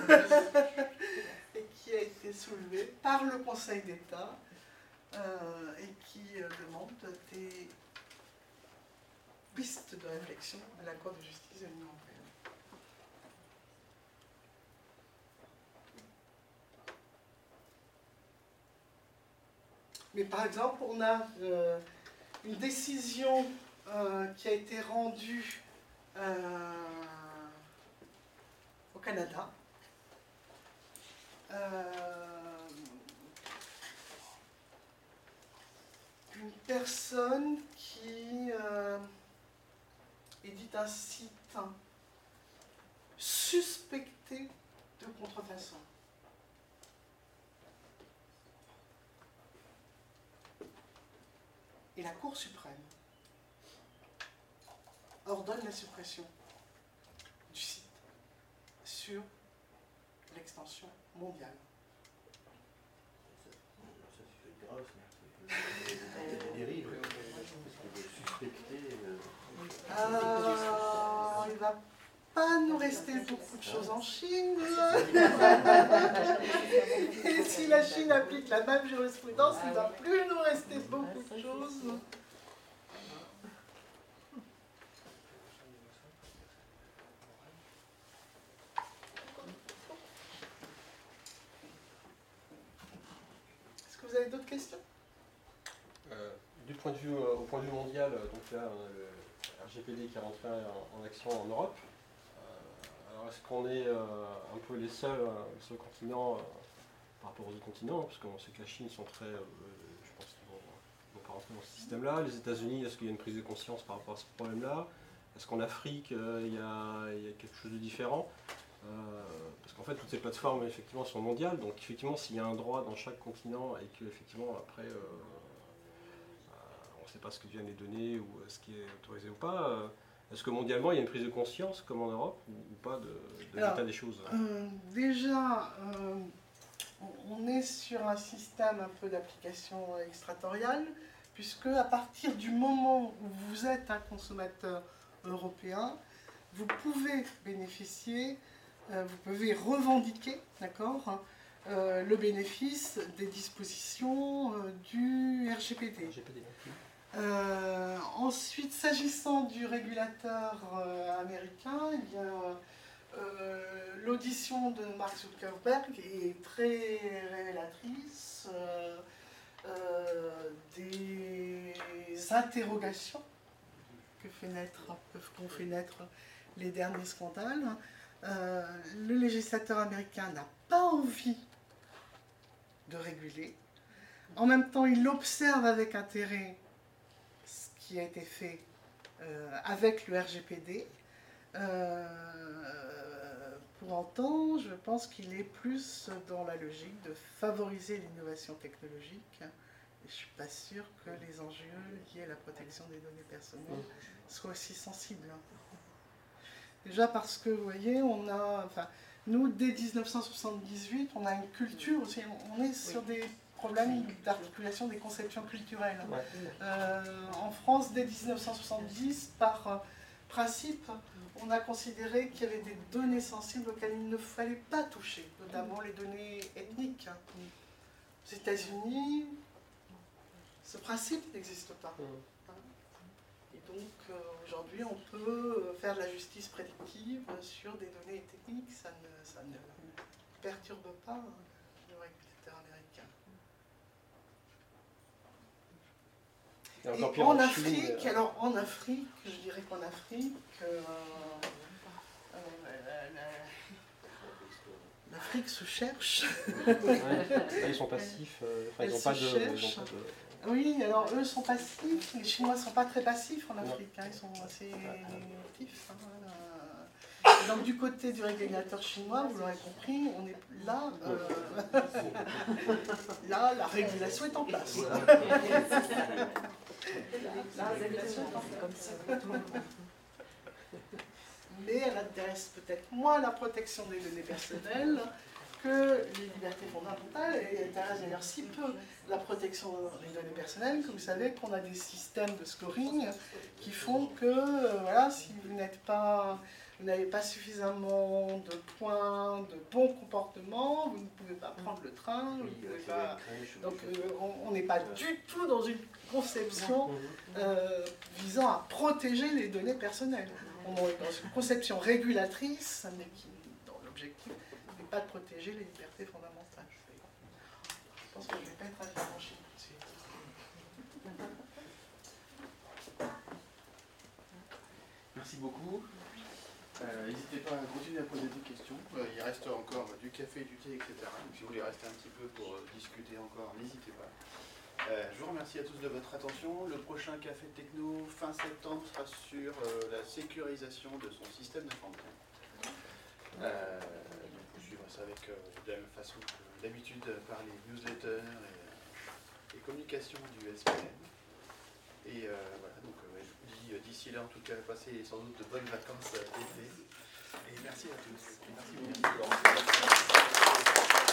et qui a été soulevée par le Conseil d'État et qui demande des pistes de réflexion à la Cour de justice de l'Union européenne. Mais par exemple, on a une décision qui a été rendue au Canada. Une personne qui édite un site suspecté de contrefaçon. Et la Cour suprême ordonne la suppression du site sur l'extension mondiale. Ça, c'est grave, ça. Il y a des dérives. Parce que suspecter. Il va pas nous rester beaucoup de choses en Chine. Et si la Chine applique la même jurisprudence, il ne va plus nous rester beaucoup de choses. Est-ce que vous avez d'autres questions? Au point de vue mondial, donc là, le RGPD qui est rentré en action en Europe. Alors est-ce qu'on est un peu les seuls continents par rapport aux autres continents, parce qu'on sait que la Chine sont très, je pense qu'ils vont pas rentrer dans ce système-là. Les États-Unis, est-ce qu'il y a une prise de conscience par rapport à ce problème-là? Est-ce qu'en Afrique, il y a quelque chose de différent? Parce qu'en fait, toutes ces plateformes, effectivement, sont mondiales. Donc, effectivement, s'il y a un droit dans chaque continent et que, effectivement, après, on ne sait pas ce que viennent les données ou ce qui est autorisé ou pas, est-ce que mondialement, il y a une prise de conscience, comme en Europe, ou pas, de l'état des choses? Déjà, on est sur un système un peu d'application extraterritoriale, puisque à partir du moment où vous êtes un consommateur européen, vous pouvez bénéficier, vous pouvez revendiquer, d'accord, le bénéfice des dispositions du RGPD. Ensuite, s'agissant du régulateur américain, eh bien, l'audition de Mark Zuckerberg est très révélatrice des interrogations qu'ont fait naître les derniers scandales. Le législateur américain n'a pas envie de réguler. En même temps, il observe avec intérêt ce qui a été fait avec le RGPD. Pour autant, je pense qu'il est plus dans la logique de favoriser l'innovation technologique. Et je ne suis pas sûre que les enjeux liés à la protection des données personnelles soient aussi sensibles. Déjà parce que, vous voyez, nous, dès 1978, on a une culture aussi, on est sur des problèmes d'articulation des conceptions culturelles. En France, dès 1970, par principe, on a considéré qu'il y avait des données sensibles auxquelles il ne fallait pas toucher, notamment les données ethniques. Aux États-Unis, ce principe n'existe pas. Et donc, aujourd'hui, on peut faire de la justice prédictive sur des données techniques, ça ne perturbe pas le régulateur américain. Et en Afrique, je dirais qu'en Afrique, l'Afrique se cherche. Ils sont passifs, ils n'ont pas de... Oui, alors eux sont passifs, les Chinois ne sont pas très passifs en Afrique, ils sont assez actifs. Donc du côté du régulateur chinois, vous l'aurez compris, on est là, là la régulation est en place. La régulation est en place. Mais elle intéresse peut-être moins la protection des données personnelles que les libertés fondamentales, et elle intéresse d'ailleurs si peu la protection des données personnelles que vous savez qu'on a des systèmes de scoring qui font que, voilà, si vous n'avez pas suffisamment de points de bon comportement, vous ne pouvez pas prendre le train, vous ne pouvez pas... Donc on n'est pas du tout dans une conception visant à protéger les données personnelles. On est dans une conception régulatrice, mais qui, dans l'objectif, n'est pas de protéger les libertés fondamentales. Je pense que je ne vais pas être affranchi tout de suite. Merci beaucoup. N'hésitez pas à continuer à poser des questions. Il reste encore du café, du thé, etc. Donc, si vous voulez rester un petit peu pour discuter encore, n'hésitez pas. Je vous remercie à tous de votre attention. Le prochain Café Techno, fin septembre, sera sur la sécurisation de son système d'information. Vous suivrez ça avec, de la même façon que d'habitude par les newsletters et communications du SPN. Et voilà, donc je vous dis d'ici là, en tout cas, passez sans doute de bonnes vacances d'été. Et merci à tous. Merci beaucoup.